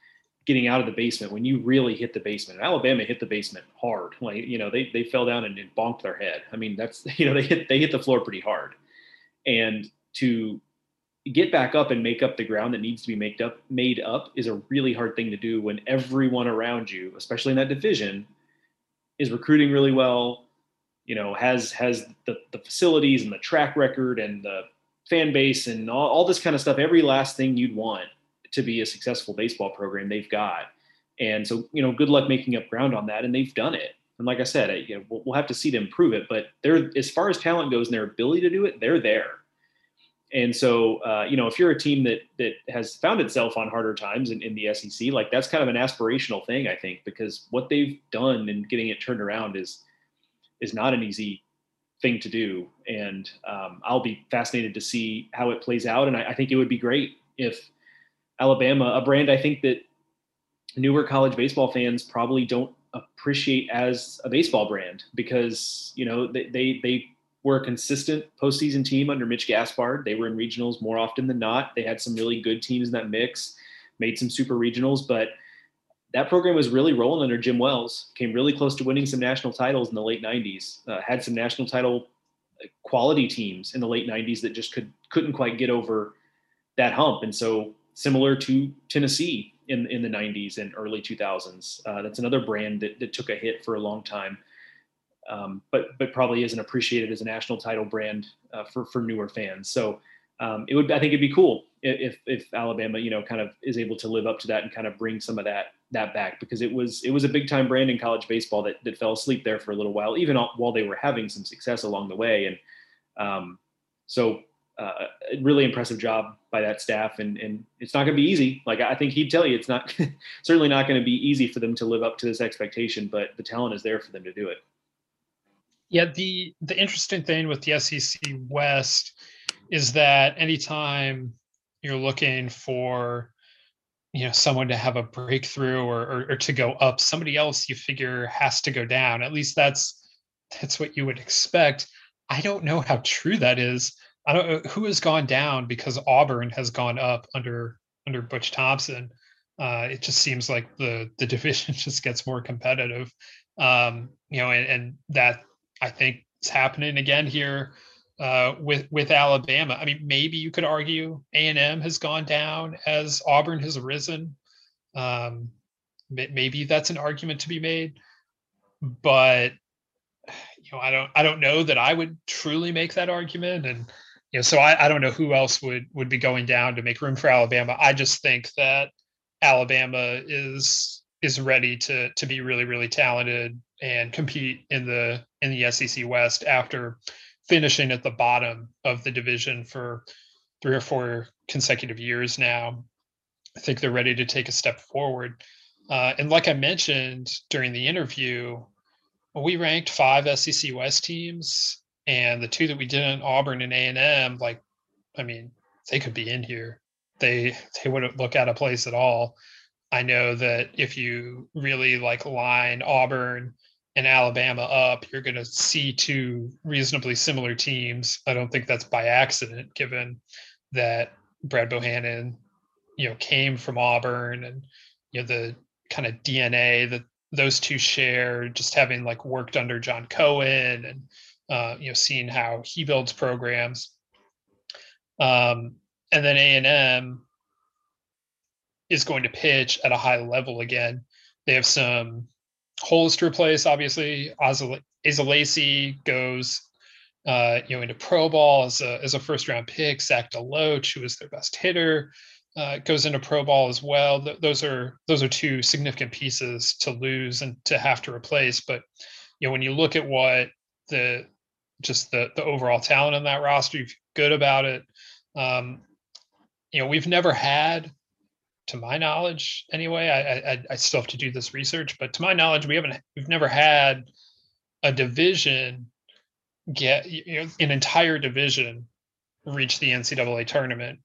getting out of the basement when you really hit the basement. And Alabama hit the basement hard. Like, they fell down and bonked their head. I mean, that's, they hit the floor pretty hard. And to get back up and make up the ground that needs to be made up is a really hard thing to do when everyone around you, especially in that division, is recruiting really well, has the facilities and the track record and the fan base and all this kind of stuff. Every last thing you'd want to be a successful baseball program, they've got. And so, good luck making up ground on that. And they've done it. And like I said, we'll have to see them prove it, but as far as talent goes and their ability to do it, they're there. And so, if you're a team that has found itself on harder times in the SEC, like that's kind of an aspirational thing, I think, because what they've done in getting it turned around is not an easy thing to do. And I'll be fascinated to see how it plays out. And I think it would be great if Alabama, a brand I think that newer college baseball fans probably don't appreciate as a baseball brand, because, they were a consistent postseason team under Mitch Gaspard. They were in regionals more often than not. They had some really good teams in that mix, made some super regionals, but that program was really rolling under Jim Wells, came really close to winning some national titles in the late 90s, had some national title quality teams in the late 90s that just couldn't quite get over that hump. And so similar to Tennessee in the 90s and early 2000s, that's another brand that took a hit for a long time. But probably isn't appreciated as a national title brand for newer fans. So I think it'd be cool if Alabama, kind of is able to live up to that and kind of bring some of that back, because it was a big time brand in college baseball that fell asleep there for a little while, even while they were having some success along the way. And really impressive job by that staff. And it's not going to be easy. Like, I think he'd tell you, it's not certainly not going to be easy for them to live up to this expectation, but the talent is there for them to do it. Yeah, the interesting thing with the SEC West is that anytime you're looking for, someone to have a breakthrough or to go up, somebody else you figure has to go down. At least that's what you would expect. I don't know how true that is. I don't know who has gone down because Auburn has gone up under Butch Thompson. It just seems like the division just gets more competitive. And that, I think, is happening again here with Alabama. I mean, maybe you could argue A&M has gone down as Auburn has risen. Maybe that's an argument to be made, but I don't know that I would truly make that argument. And so I don't know who else would be going down to make room for Alabama. I just think that Alabama is ready to be really, really talented and compete in the SEC West after finishing at the bottom of the division for 3 or 4 consecutive years now. I think they're ready to take a step forward. And like I mentioned during the interview, we ranked 5 SEC West teams, and the 2 that we didn't, Auburn and A&M, they could be in here. They wouldn't look out of place at all. I know that if you really line Auburn and Alabama up, you're going to see 2 reasonably similar teams. I don't think that's by accident, given that Brad Bohannon, came from Auburn, and the kind of DNA that those 2 share, just having worked under John Cohen and seeing how he builds programs. And then A&M is going to pitch at a high level again. They have some holes to replace. Obviously, Asa Lacy goes into pro ball as a first round pick. Zach DeLoach, who is their best hitter, goes into pro ball as well. Those are 2 significant pieces to lose and to have to replace. But when you look at what the overall talent on that roster, you feel good about it. We've never had, to my knowledge anyway, I still have to do this research, but to my knowledge, we've never had a division get an entire division reach the NCAA tournament.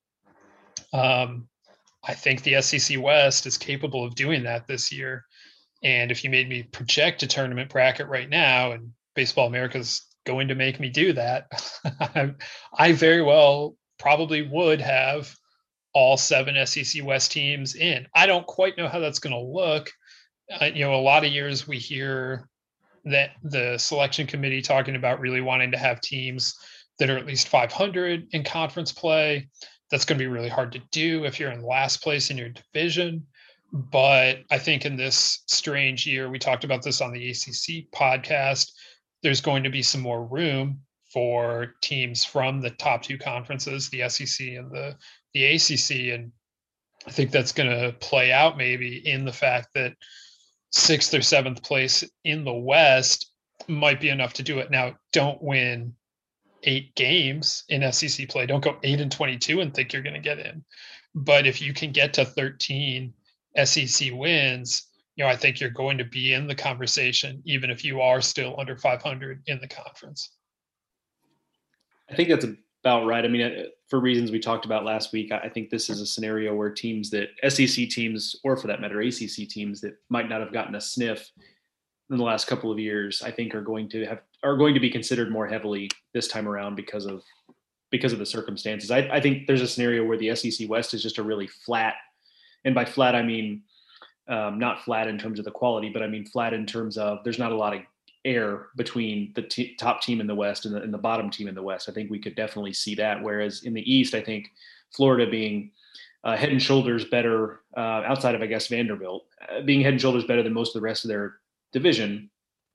I think the SEC West is capable of doing that this year. And if you made me project a tournament bracket right now, and Baseball America's going to make me do that, I very well probably would have all 7 SEC West teams in. I don't quite know how that's going to look. A lot of years we hear that the selection committee talking about really wanting to have teams that are at least 500 in conference play. That's going to be really hard to do if you're in last place in your division. But I think in this strange year, we talked about this on the ACC podcast, there's going to be some more room for teams from the top 2 conferences, the SEC and the ACC. And I think that's going to play out maybe in the fact that 6th or 7th place in the West might be enough to do it. Now, don't win 8 games in SEC play. Don't go 8-22 and think you're going to get in. But if you can get to 13 SEC wins, I think you're going to be in the conversation, even if you are still under 500 in the conference. I think that's about right. I mean, for reasons we talked about last week, I think this is a scenario where teams that SEC teams, or for that matter, ACC teams that might not have gotten a sniff in the last couple of years, I think are going to be considered more heavily this time around because of the circumstances. I think there's a scenario where the SEC West is just a really flat, and by flat I mean not flat in terms of the quality, but I mean flat in terms of there's not a lot of air between the top team in the West and the bottom team in the West. I think we could definitely see that. Whereas in the East, I think Florida being head and shoulders better, outside of, I guess, Vanderbilt, being head and shoulders better than most of the rest of their division,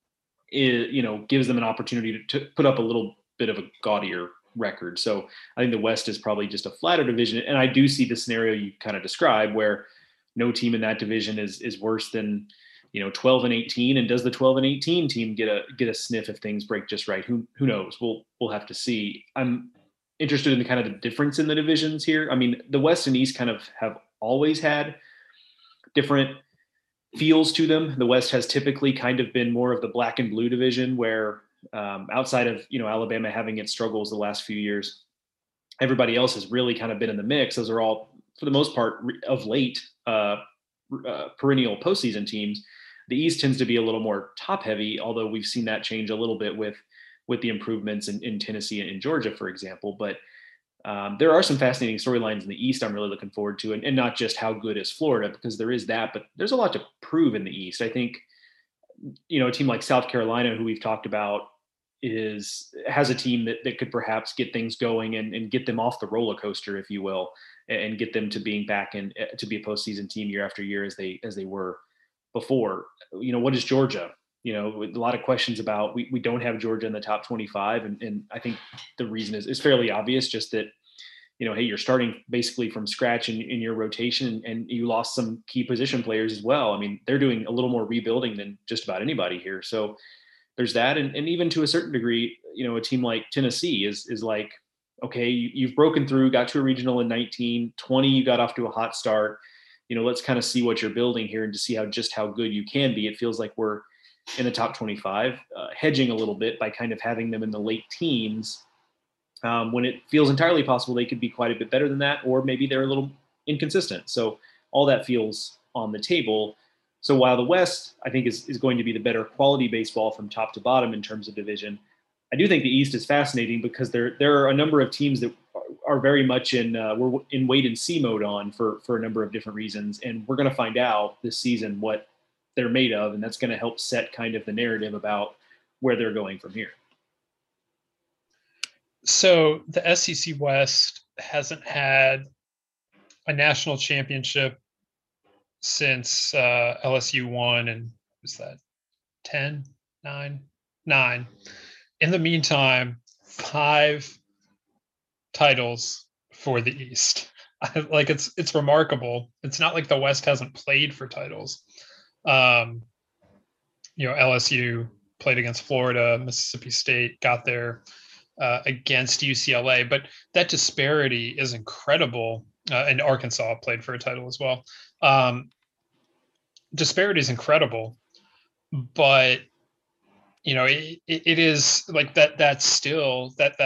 gives them an opportunity to put up a little bit of a gaudier record. So I think the West is probably just a flatter division. And I do see the scenario you kind of described where no team in that division is worse than 12-18, and does the 12-18 team get a sniff if things break just right? Who knows? We'll have to see. I'm interested in the kind of the difference in the divisions here. I mean, the West and East kind of have always had different feels to them. The West has typically kind of been more of the black and blue division, where outside of Alabama having its struggles the last few years, everybody else has really kind of been in the mix. Those are all, for the most part, of late, perennial postseason teams. The East tends to be a little more top heavy, although we've seen that change a little bit with the improvements in Tennessee and in Georgia, for example. But there are some fascinating storylines in the East I'm really looking forward to, and not just how good is Florida, because there is that, but there's a lot to prove in the East. I think, a team like South Carolina, who we've talked about, has a team that could perhaps get things going and get them off the roller coaster, if you will, and get them to being back in to be a postseason team year after year as they were before. What is Georgia? A lot of questions about, we don't have Georgia in the top 25. And I think the reason is fairly obvious, just that, hey, you're starting basically from scratch in your rotation, and you lost some key position players as well. I mean, they're doing a little more rebuilding than just about anybody here. So there's that. And even to a certain degree, a team like Tennessee is like, okay, you've broken through, got to a regional in 20, you got off to a hot start. Let's kind of see what you're building here and to see how good you can be. It feels like we're in the top 25, hedging a little bit by kind of having them in the late teens, when it feels entirely possible they could be quite a bit better than that, or maybe they're a little inconsistent. So all that feels on the table. So while the West, I think, is going to be the better quality baseball from top to bottom in terms of division, I do think the East is fascinating because there are a number of teams that are very much we're in wait and see mode on for a number of different reasons. And we're going to find out this season what they're made of. And that's going to help set kind of the narrative about where they're going from here. So the SEC West hasn't had a national championship since LSU won, and was that 10, 9? In the meantime, 5 titles for the East. Like it's remarkable. It's not like the West hasn't played for titles. LSU played against Florida, Mississippi State got there against UCLA, but that disparity is incredible. And Arkansas played for a title as well. Disparity is incredible, but it is like that. That's still that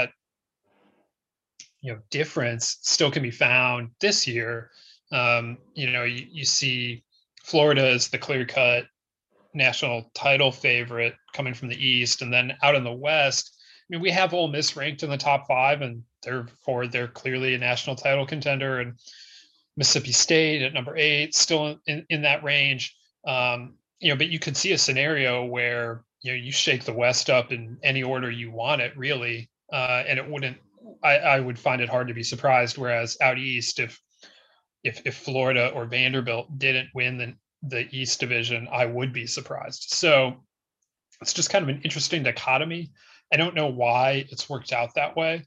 difference still can be found this year. You see Florida is the clear-cut national title favorite coming from the East, and then out in the West, we have Ole Miss ranked in the top 5, and therefore they're clearly a national title contender. And Mississippi State at number 8, still in that range. But you could see a scenario where, you shake the West up in any order you want it, really. And it wouldn't, I would find it hard to be surprised. Whereas out East, if Florida or Vanderbilt didn't win the East Division, I would be surprised. So it's just kind of an interesting dichotomy. I don't know why it's worked out that way.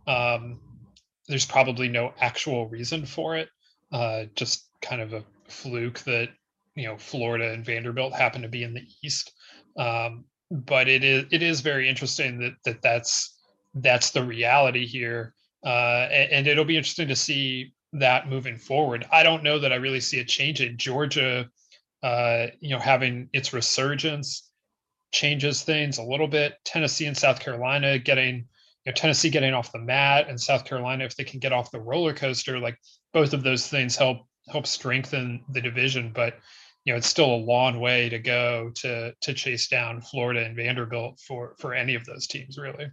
There's probably no actual reason for it. Just kind of a fluke that, Florida and Vanderbilt happen to be in the East. But it is very interesting that's the reality here. And it'll be interesting to see that moving forward. I don't know that I really see it changing. Georgia, having its resurgence changes things a little bit. Tennessee and South Carolina Tennessee getting off the mat, and South Carolina, if they can get off the roller coaster, like both of those things help strengthen the division. But it's still a long way to go to chase down Florida and Vanderbilt for any of those teams, really.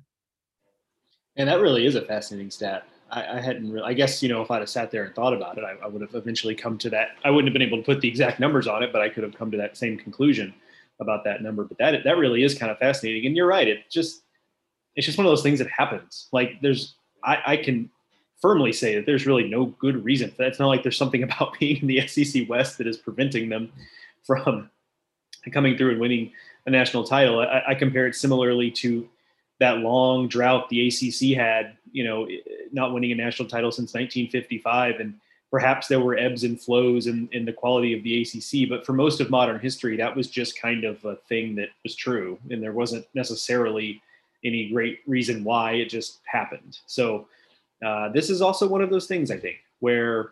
And that really is a fascinating stat. I hadn't really, I guess, if I'd have sat there and thought about it, I would have eventually come to that. I wouldn't have been able to put the exact numbers on it, but I could have come to that same conclusion about that number. But that really is kind of fascinating. And you're right. It's just one of those things that happens. Like I can firmly say that there's really no good reason for that. It's not like there's something about being in the SEC West that is preventing them from coming through and winning a national title. I compare it similarly to that long drought the ACC had, not winning a national title since 1955. And perhaps there were ebbs and flows in the quality of the ACC, but for most of modern history, that was just kind of a thing that was true. And there wasn't necessarily any great reason why, it just happened. So this is also one of those things, I think, where,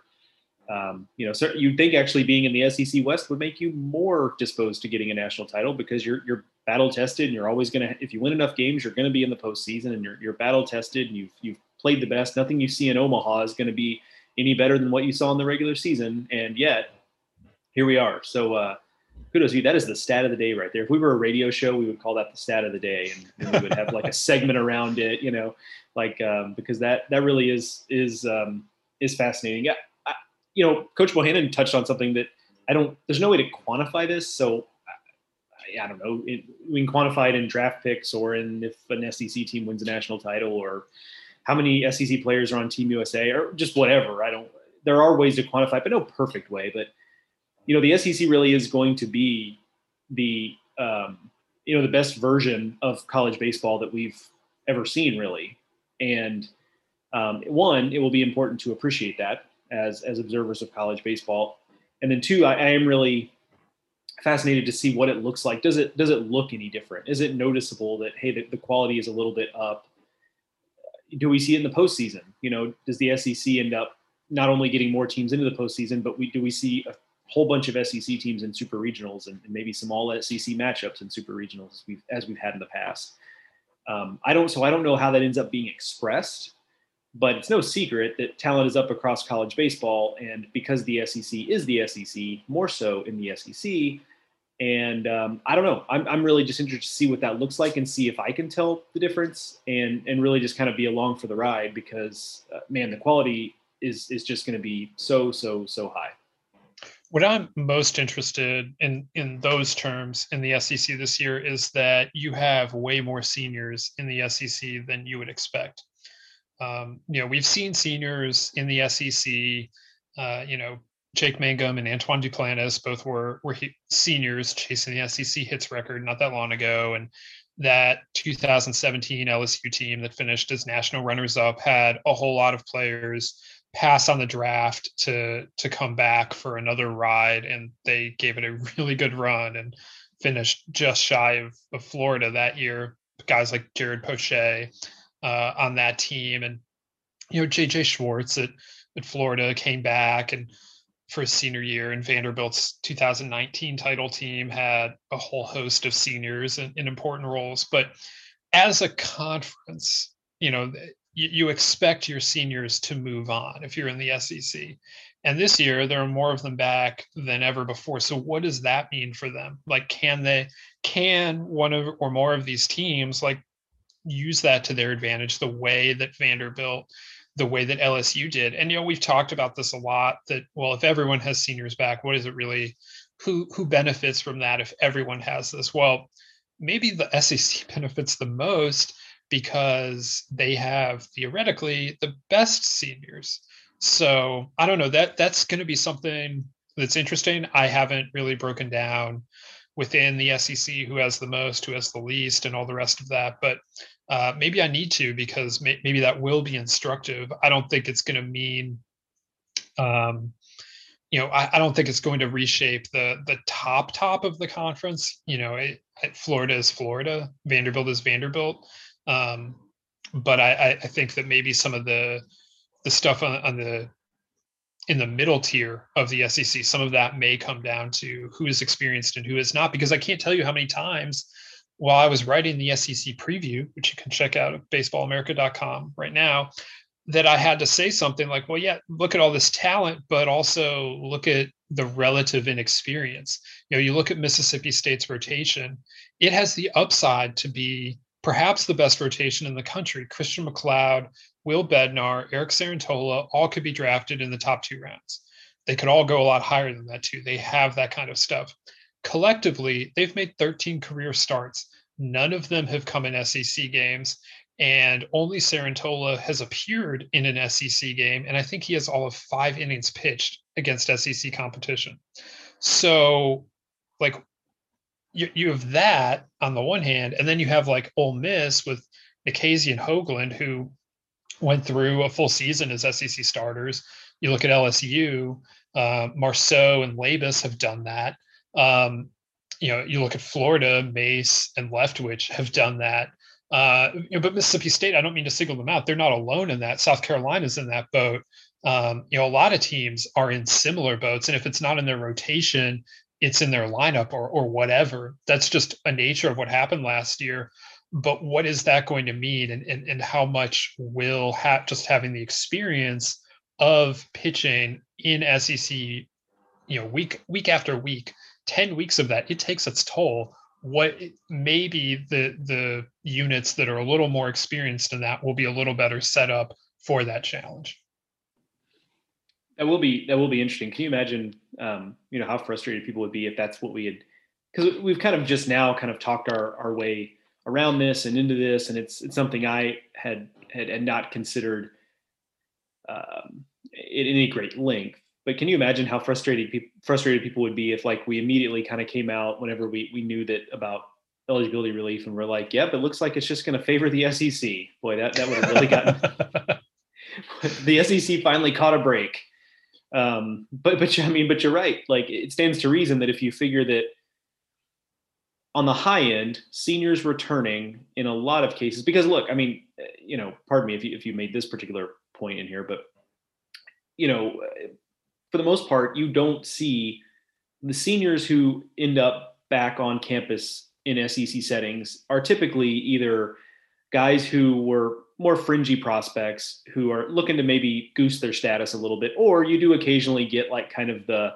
you'd think actually being in the SEC West would make you more disposed to getting a national title, because you're battle tested, and you're always going to, if you win enough games, you're going to be in the postseason, and you're battle tested, and you've played the best. Nothing you see in Omaha is going to be any better than what you saw in the regular season. And yet here we are. So kudos to you. That is the stat of the day right there. If we were a radio show, we would call that the stat of the day, and we would have like a segment around it, because that really is fascinating. Yeah. Coach Bohannon touched on something that there's no way to quantify this. So I don't know. We can quantify it in draft picks, or in if an SEC team wins a national title, or how many SEC players are on Team USA, or just whatever. There are ways to quantify it, but no perfect way. But, the SEC really is going to be the best version of college baseball that we've ever seen, really. And one, it will be important to appreciate that as observers of college baseball. And then two, I am really fascinated to see what it looks like. Does it look any different? Is it noticeable that, hey, the quality is a little bit up? Do we see it in the postseason? Does the SEC end up not only getting more teams into the postseason, but do we see a whole bunch of SEC teams in super regionals, and maybe some all SEC matchups in super regionals as we've had in the past? I don't know how that ends up being expressed, but it's no secret that talent is up across college baseball, and because the SEC is the SEC, more so in the SEC. And I don't know. I'm really just interested to see what that looks like, and see if I can tell the difference, and really just kind of be along for the ride, because man, the quality is just going to be so high. What I'm most interested in those terms in the SEC this year is that you have way more seniors in the SEC than you would expect. We've seen seniors in the SEC, Jake Mangum and Antoine Duplantis both were seniors chasing the SEC hits record not that long ago. And that 2017 LSU team that finished as national runners-up had a whole lot of players pass on the draft to come back for another ride. And they gave it a really good run and finished just shy of Florida that year. Guys like Jared Poche on that team. And, JJ Schwartz at Florida came back and for his senior year, and Vanderbilt's 2019 title team had a whole host of seniors in important roles. But as a conference, you expect your seniors to move on if you're in the SEC. And this year, there are more of them back than ever before. So what does that mean for them? Like, can one of or more of these teams use that to their advantage, the way that Vanderbilt the way that LSU did. And, we've talked about this a lot that, well, if everyone has seniors back, what is it really, who benefits from that if everyone has this? Well, maybe the SEC benefits the most because they have theoretically the best seniors. So I don't know, that's going to be something that's interesting. I haven't really broken down within the SEC who has the most, who has the least, and all the rest of that. But maybe I need to, because maybe that will be instructive. I don't think it's going to mean, I don't think it's going to reshape the top of the conference. Florida is Florida, Vanderbilt is Vanderbilt. But I think that maybe some of the stuff in the middle tier of the SEC, some of that may come down to who is experienced and who is not, because I can't tell you how many times while I was writing the SEC preview, which you can check out at baseballamerica.com right now, that I had to say something like, well, yeah, look at all this talent, but also look at the relative inexperience. You look at Mississippi State's rotation, it has the upside to be perhaps the best rotation in the country. Christian McLeod, Will Bednar, Eric Sarantola, all could be drafted in the top 2 rounds. They could all go a lot higher than that too. They have that kind of stuff. Collectively, they've made 13 career starts. None of them have come in SEC games, and only Sarantola has appeared in an SEC game, and I think he has all of 5 innings pitched against SEC competition. So, like, you have that on the one hand, and then you have like Ole Miss with Nikhazy and Hoagland, who went through a full season as SEC starters. You look at LSU, Marceau and Labus have done that. You look at Florida, Mace and Leftwich have done that. But Mississippi State, I don't mean to single them out. They're not alone in that. South Carolina's in that boat. A lot of teams are in similar boats. And if it's not in their rotation, it's in their lineup or whatever. That's just a nature of what happened last year. But what is that going to mean? And how much will just having the experience of pitching in SEC, week after week, 10 weeks of that, it takes its toll. What maybe the units that are a little more experienced in that will be a little better set up for that challenge. That will be interesting. Can you imagine, how frustrated people would be if that's what we had, because we've kind of just now kind of talked our way around this and into this, and it's something I had not considered in any great length. But can you imagine how frustrated people would be if, like, we immediately kind of came out whenever we knew that about eligibility relief, and we're like, yep, it looks like it's just going to favor the SEC. Boy, that would have really gotten the SEC finally caught a break. But you're right. Like, it stands to reason that if you figure that on the high end, seniors returning in a lot of cases, because look, pardon me if you made this particular point in here, but for the most part, you don't see the seniors who end up back on campus in SEC settings are typically either guys who were more fringy prospects who are looking to maybe goose their status a little bit, or you do occasionally get like kind of the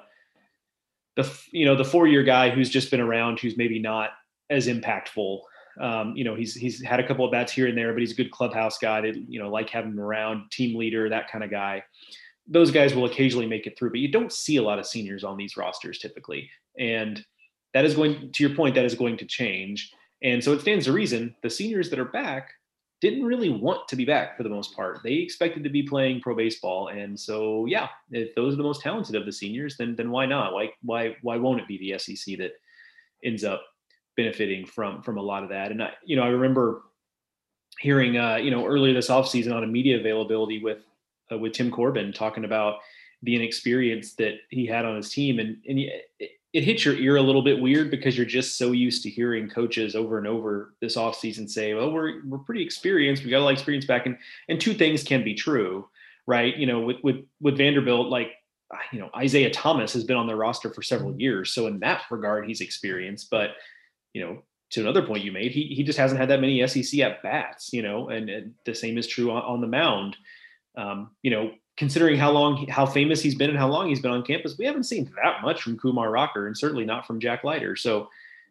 4-year guy who's just been around, who's maybe not as impactful. He's had a couple of bats here and there, but he's a good clubhouse guy. They, like having him around, team leader, that kind of guy. Those guys will occasionally make it through, but you don't see a lot of seniors on these rosters typically. And that is going, to your point, that is going to change. And so it stands to reason the seniors that are back didn't really want to be back for the most part. They expected to be playing pro baseball. And so, yeah, if those are the most talented of the seniors, then why not? Why won't it be the SEC that ends up benefiting from a lot of that? And I remember hearing, earlier this offseason on a media availability with Tim Corbin talking about the inexperience that he had on his team. And it hits your ear a little bit weird because you're just so used to hearing coaches over and over this offseason say, well, we're pretty experienced. We got a lot of experience back. And two things can be true, right? With Vanderbilt, like, Isaiah Thomas has been on their roster for several years. So in that regard, he's experienced, but, to another point you made, he just hasn't had that many SEC at bats, and the same is true on the mound. Considering how famous he's been and how long he's been on campus, we haven't seen that much from Kumar Rocker, and certainly not from Jack Leiter. So,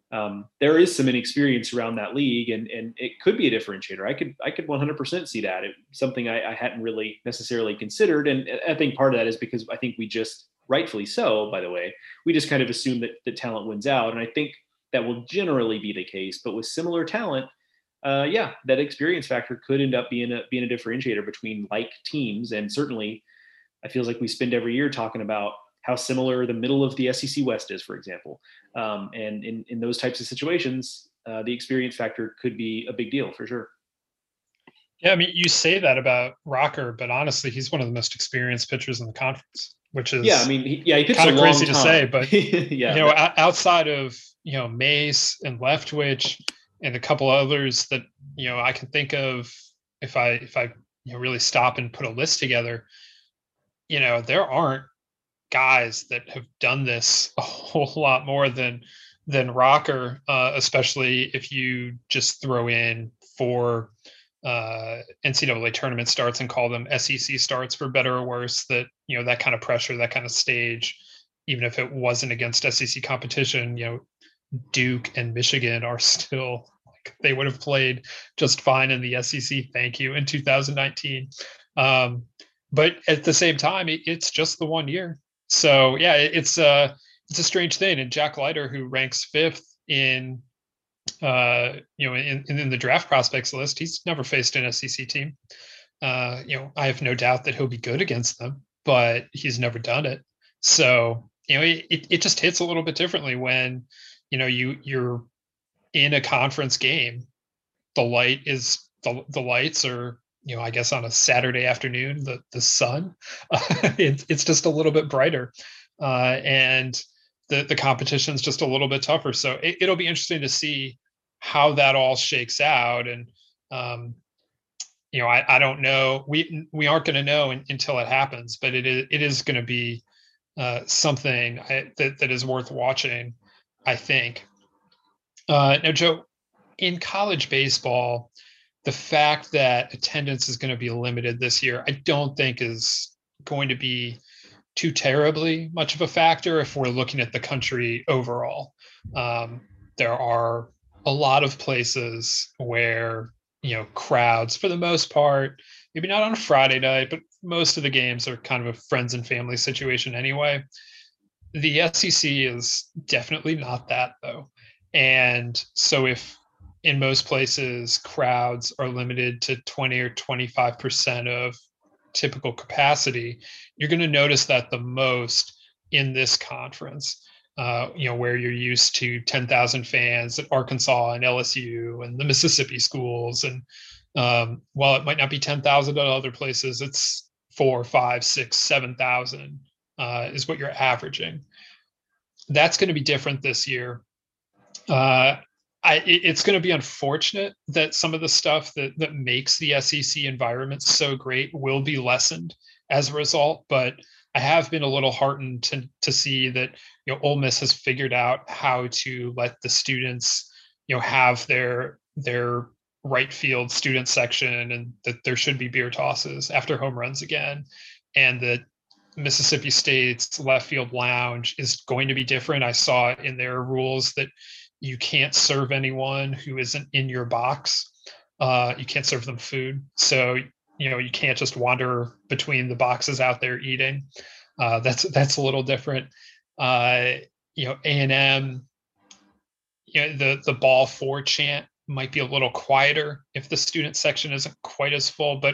there is some inexperience around that league, and it could be a differentiator. I could 100% see that. It's something I hadn't really necessarily considered, and I think part of that is because I think we just, rightfully so, by the way, we just kind of assume that the talent wins out, and I think that will generally be the case. But with similar talent, that experience factor could end up being a differentiator between like teams, and certainly, I feels like we spend every year talking about how similar the middle of the SEC West is, for example. And in those types of situations, the experience factor could be a big deal for sure. Yeah, I mean, you say that about Rocker, but honestly, he's one of the most experienced pitchers in the conference, which is he pitched kind of crazy to say, but outside of Mace and Leftwich and a couple others that I can think of, if I really stop and put a list together, there aren't guys that have done this a whole lot more than Rocker, especially if you just throw in 4 NCAA tournament starts and call them SEC starts, for better or worse. That that kind of pressure, that kind of stage, even if it wasn't against SEC competition, Duke and Michigan are still, they would have played just fine in the SEC. Thank you, in 2019. But at the same time, it's just the 1 year. So yeah, it's a strange thing. And Jack Leiter, who ranks 5th in in the draft prospects list, he's never faced an SEC team. I have no doubt that he'll be good against them, but he's never done it. So it just hits a little bit differently when you're in a conference game. The lights are, I guess on a Saturday afternoon, the sun, it's just a little bit brighter, and the competition's just a little bit tougher. So it'll be interesting to see how that all shakes out. And I don't know. We aren't going to know until it happens, but it is going to be something that is worth watching, I think. Now, Joe, in college baseball, the fact that attendance is going to be limited this year, I don't think is going to be too terribly much of a factor if we're looking at the country overall. There are a lot of places where, crowds, for the most part, maybe not on a Friday night, but most of the games are kind of a friends and family situation anyway. The SEC is definitely not that, though. And so if in most places crowds are limited to 20 or 25% of typical capacity, you're going to notice that the most in this conference, where you're used to 10,000 fans at Arkansas and LSU and the Mississippi schools. And while it might not be 10,000 at other places, it's 4, 5, 6, 7,000 is what you're averaging. That's going to be different this year. It's going to be unfortunate that some of the stuff that makes the SEC environment so great will be lessened as a result. But I have been a little heartened to see that Ole Miss has figured out how to let the students have their right field student section, and that there should be beer tosses after home runs again, and that Mississippi State's left field lounge is going to be different. I saw in their rules that you can't serve anyone who isn't in your box. You can't serve them food. So, you can't just wander between the boxes out there eating. That's a little different. A&M, the ball 4 chant might be a little quieter if the student section isn't quite as full, but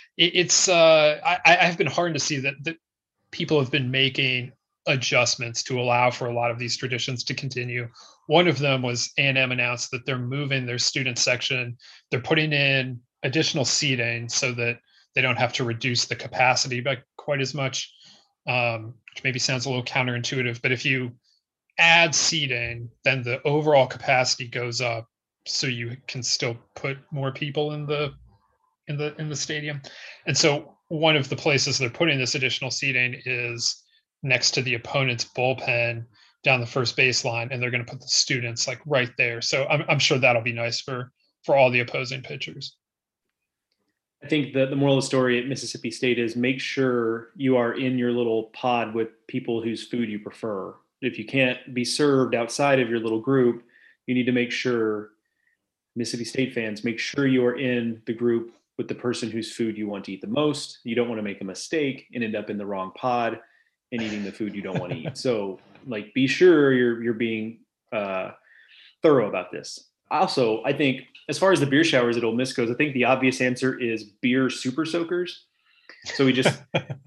I've been heartened to see that people have been making adjustments to allow for a lot of these traditions to continue. One of them was A&M announced that they're moving their student section. They're putting in additional seating so that they don't have to reduce the capacity by quite as much, which maybe sounds a little counterintuitive, but if you add seating, then the overall capacity goes up, so you can still put more people in the stadium. And so one of the places they're putting this additional seating is next to the opponent's bullpen down the first baseline, and they're going to put the students right there. So I'm sure that'll be nice for all the opposing pitchers. I think the moral of the story at Mississippi State is make sure you are in your little pod with people whose food you prefer. If you can't be served outside of your little group, you need to make sure, Mississippi State fans, make sure you are in the group with the person whose food you want to eat the most. You don't want to make a mistake and end up in the wrong pod and eating the food you don't want to eat. So like, be sure you're being thorough about this. Also, I think as far as the beer showers at Ole Miss goes, I think the obvious answer is beer super soakers. So we just,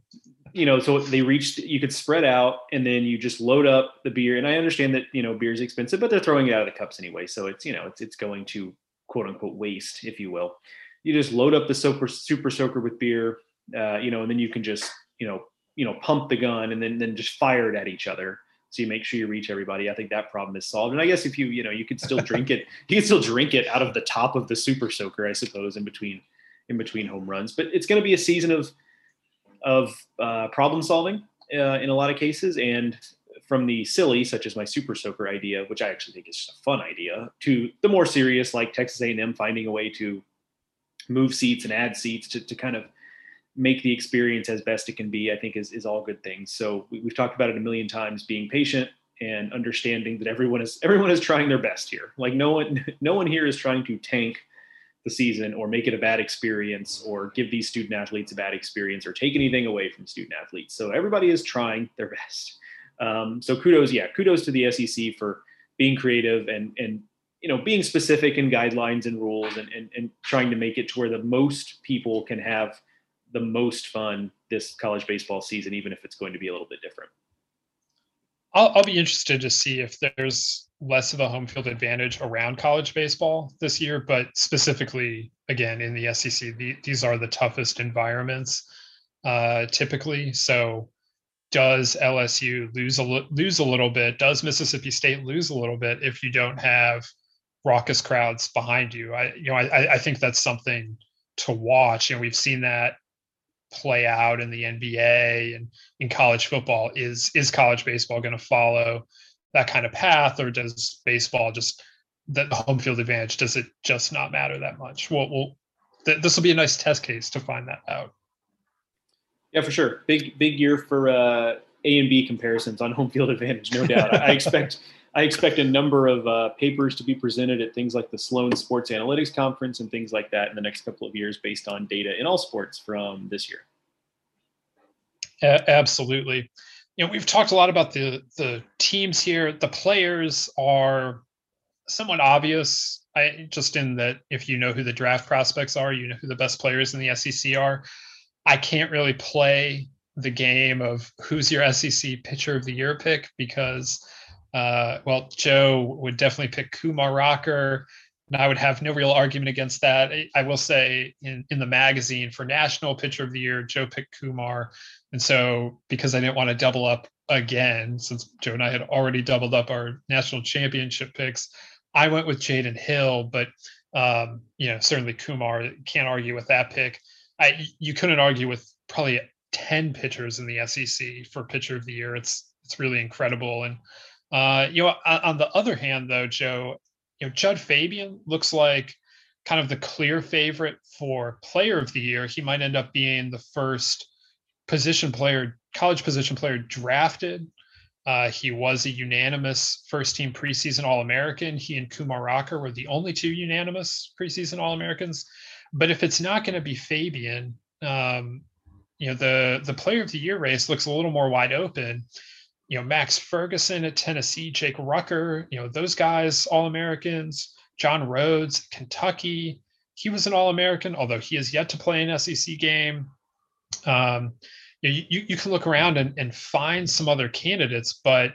so you could spread out and then you just load up the beer. And I understand that, beer is expensive, but they're throwing it out of the cups anyway. So it's, it's going to quote unquote waste, if you will. You just load up the super soaker with beer, and then you can just, pump the gun and then just fire it at each other. So you make sure you reach everybody. I think that problem is solved. And I guess if you could still drink it, you can still drink it out of the top of the super soaker, I suppose, in between home runs. But it's going to be a season of problem solving in a lot of cases. And from the silly, such as my super soaker idea, which I actually think is just a fun idea, to the more serious, like Texas A&M finding a way to move seats and add seats to kind of make the experience as best it can be, I think is all good things. So we've talked about it a million times, being patient and understanding that everyone is trying their best here. Like no one here is trying to tank the season or make it a bad experience or give these student athletes a bad experience or take anything away from student athletes. So everybody is trying their best. So kudos to the SEC for being creative and being specific in guidelines and rules and trying to make it to where the most people can have the most fun this college baseball season, even if it's going to be a little bit different. I'll be interested to see if there's less of a home field advantage around college baseball this year, but specifically, again, in the SEC, these are the toughest environments typically. So does LSU lose a little bit? Does Mississippi State lose a little bit if you don't have raucous crowds behind you? I think that's something to watch. We've seen that play out in the NBA and in college football. Is college baseball going to follow that kind of path, or does baseball just the home field advantage, does it just not matter that much? This will be a nice test case to find that out. Yeah, for sure. Big year for A and B comparisons on home field advantage, no doubt. I expect a number of papers to be presented at things like the Sloan Sports Analytics Conference and things like that in the next couple of years based on data in all sports from this year. Absolutely. We've talked a lot about the teams here. The players are somewhat obvious. Just in that if you know who the draft prospects are, you know who the best players in the SEC are. I can't really play the game of who's your SEC pitcher of the year pick because Joe would definitely pick Kumar Rocker, and I would have no real argument against that. I will say in the magazine for National Pitcher of the Year, Joe picked Kumar. And so because I didn't want to double up again, since Joe and I had already doubled up our national championship picks, I went with Jaden Hill, but certainly Kumar, can't argue with that pick. You couldn't argue with probably 10 pitchers in the SEC for pitcher of the year. It's really incredible. And on the other hand, though, Joe, Judd Fabian looks like kind of the clear favorite for player of the year. He might end up being the first college position player drafted. He was a unanimous first team preseason All-American. He and Kumar Rocker were the only two unanimous preseason All-Americans. But if it's not going to be Fabian, the player of the year race looks a little more wide open. Max Ferguson at Tennessee, Jake Rucker, those guys, All-Americans. John Rhodes, Kentucky, he was an All-American, although he has yet to play an SEC game. You can look around and find some other candidates, but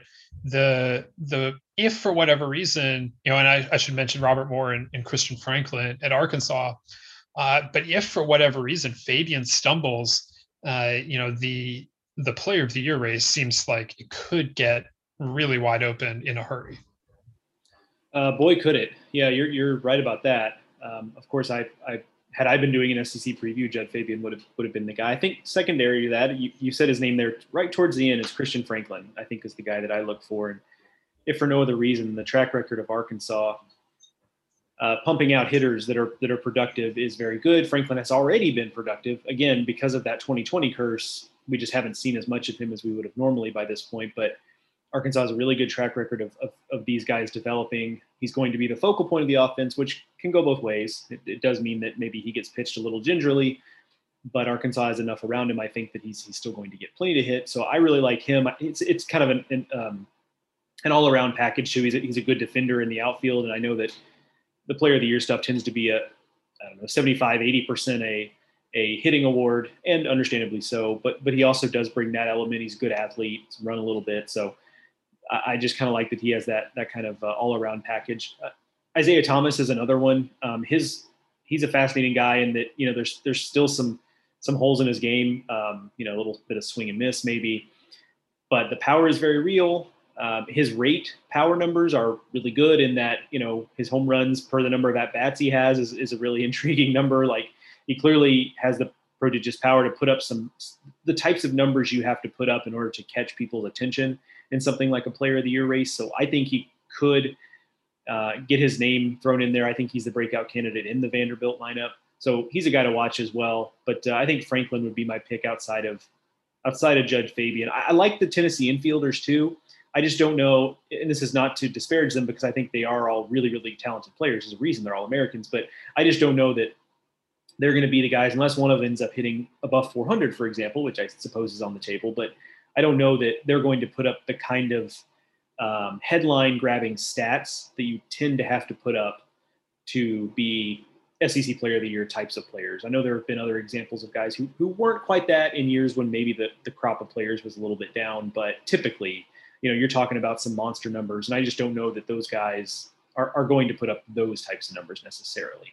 if for whatever reason, and I should mention Robert Moore and Christian Franklin at Arkansas, but if for whatever reason Fabian stumbles, the player of the year race seems like it could get really wide open in a hurry. Boy, could it. Yeah, you're right about that. Of course, had I been doing an SEC preview, Judd Fabian would have been the guy. I think secondary to that, you said his name there right towards the end, is Christian Franklin, I think is the guy that I look for. And if for no other reason, the track record of Arkansas pumping out hitters that are productive is very good. Franklin has already been productive. Again, because of that 2020 curse, we just haven't seen as much of him as we would have normally by this point. But Arkansas has a really good track record of these guys developing. He's going to be the focal point of the offense, which can go both ways. It does mean that maybe he gets pitched a little gingerly, but Arkansas has enough around him. I think that he's still going to get plenty to hit. So I really like him. It's kind of an all-around package too. He's a good defender in the outfield, and I know that the Player of the Year stuff tends to be 75, 80% a hitting award, and understandably so. But he also does bring that element. He's a good athlete, run a little bit. So I just kind of like that he has that kind of all-around package. Isaiah Thomas is another one. He's a fascinating guy in that, there's still some holes in his game, a little bit of swing and miss maybe, but the power is very real. His rate power numbers are really good in that, his home runs per the number of at-bats he has is a really intriguing number. Like, he clearly has the prodigious power to put up the types of numbers you have to put up in order to catch people's attention in something like a Player of the Year race. So I think he could get his name thrown in there. I think he's the breakout candidate in the Vanderbilt lineup. So he's a guy to watch as well. But I think Franklin would be my pick outside of Judge Fabian. I like the Tennessee infielders too. I just don't know, and this is not to disparage them because I think they are all really, really talented players. There's a reason they're all Americans, but I just don't know that they're going to be the guys, unless one of them ends up hitting above 400, for example, which I suppose is on the table. But I don't know that they're going to put up the kind of headline-grabbing stats that you tend to have to put up to be SEC Player of the Year types of players. I know there have been other examples of guys who weren't quite that in years when maybe the crop of players was a little bit down, but typically, you're talking about some monster numbers, and I just don't know that those guys are going to put up those types of numbers necessarily.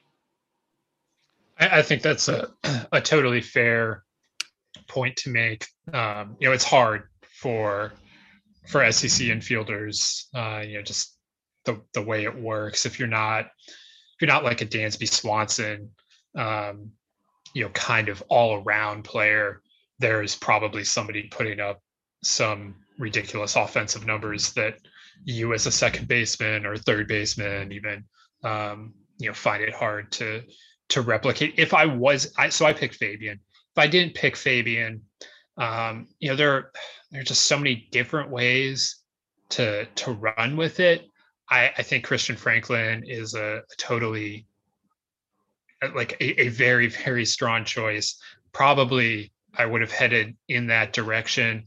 I think that's a totally fair point to make. It's hard for SEC infielders, just the way it works. If you're not like a Dansby Swanson, kind of all around player, there's probably somebody putting up some ridiculous offensive numbers that you as a second baseman or third baseman even, find it hard to replicate. So I picked Fabian. If I didn't pick Fabian, there are just so many different ways to run with it. I think Christian Franklin is a totally like a very, very strong choice. Probably I would have headed in that direction.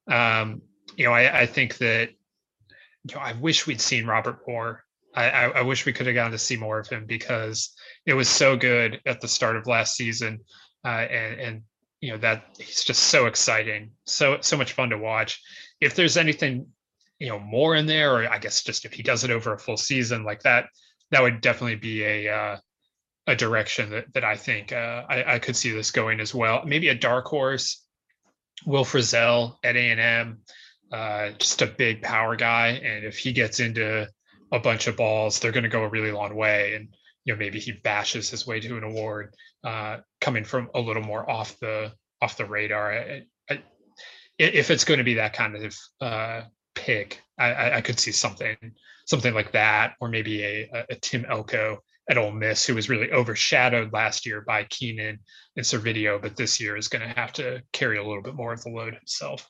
I think that, I wish we'd seen Robert Moore. I wish we could have gotten to see more of him because it was so good at the start of last season. And that he's just so exciting. So much fun to watch. If there's anything, more in there, or I guess just if he does it over a full season like that, that would definitely be a direction that I think I could see this going as well. Maybe a dark horse, Will Frizzell at A&M, just a big power guy. And if he gets into a bunch of balls, they're going to go a really long way. And, maybe he bashes his way to an award coming from a little more off the radar. If it's going to be that kind of pick, I could see something like that, or maybe a Tim Elko at Ole Miss, who was really overshadowed last year by Keenan and Servideo, but this year is going to have to carry a little bit more of the load himself.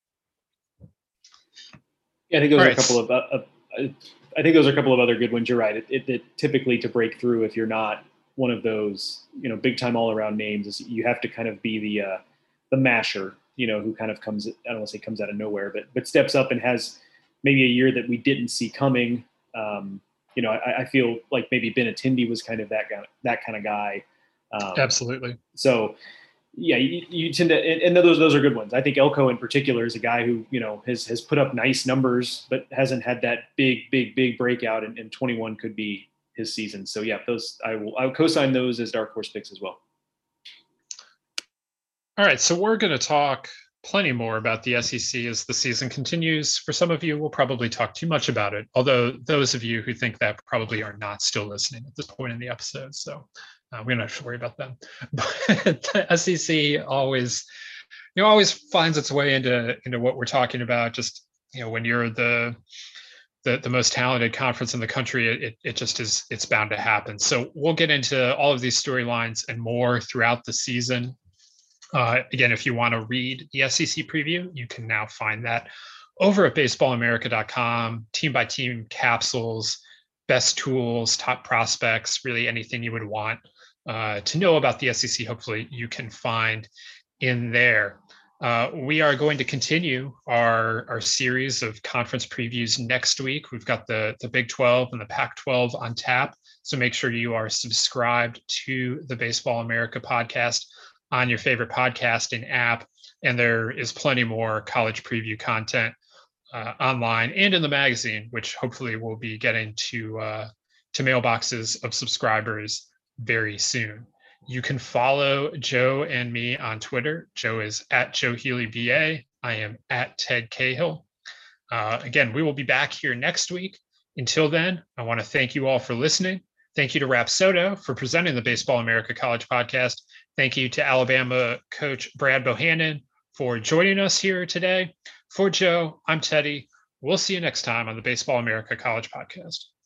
Yeah, I think those are a couple of. I think those are a couple of other good ones. You're right. It typically, to break through, if you're not one of those, big time all around names, is you have to kind of be the masher, who kind of comes. I don't want to say comes out of nowhere, but steps up and has maybe a year that we didn't see coming. I feel like maybe Benintendi was kind of that kind of guy. Absolutely. So, yeah, you tend to, and those are good ones. I think Elko in particular is a guy who, has put up nice numbers, but hasn't had that big breakout, and 21 could be his season. So yeah, I'll co-sign those as dark horse picks as well. All right. So we're going to talk plenty more about the SEC as the season continues. For some of you, we'll probably talk too much about it, although those of you who think that probably are not still listening at this point in the episode. So we don't have to worry about them. But the SEC always finds its way into what we're talking about. Just, when you're the most talented conference in the country, it just is, it's bound to happen. So we'll get into all of these storylines and more throughout the season. Again, if you want to read the SEC preview, you can now find that over at baseballamerica.com, team by team capsules, best tools, top prospects, really anything you would want to know about the SEC. Hopefully you can find in there. We are going to continue our series of conference previews next week. We've got the Big 12 and the Pac-12 on tap. So make sure you are subscribed to the Baseball America podcast on your favorite podcasting app. And there is plenty more college preview content online and in the magazine, which hopefully will be getting to mailboxes of subscribers very soon. You can follow Joe and me on Twitter. Joe is at Joe Healy BA. I am at Ted Cahill. Again, we will be back here next week. Until then, I want to thank you all for listening. Thank you to Rapsodo for presenting the Baseball America College Podcast. Thank you to Alabama coach Brad Bohannon for joining us here today. For Joe, I'm Teddy. We'll see you next time on the Baseball America College Podcast.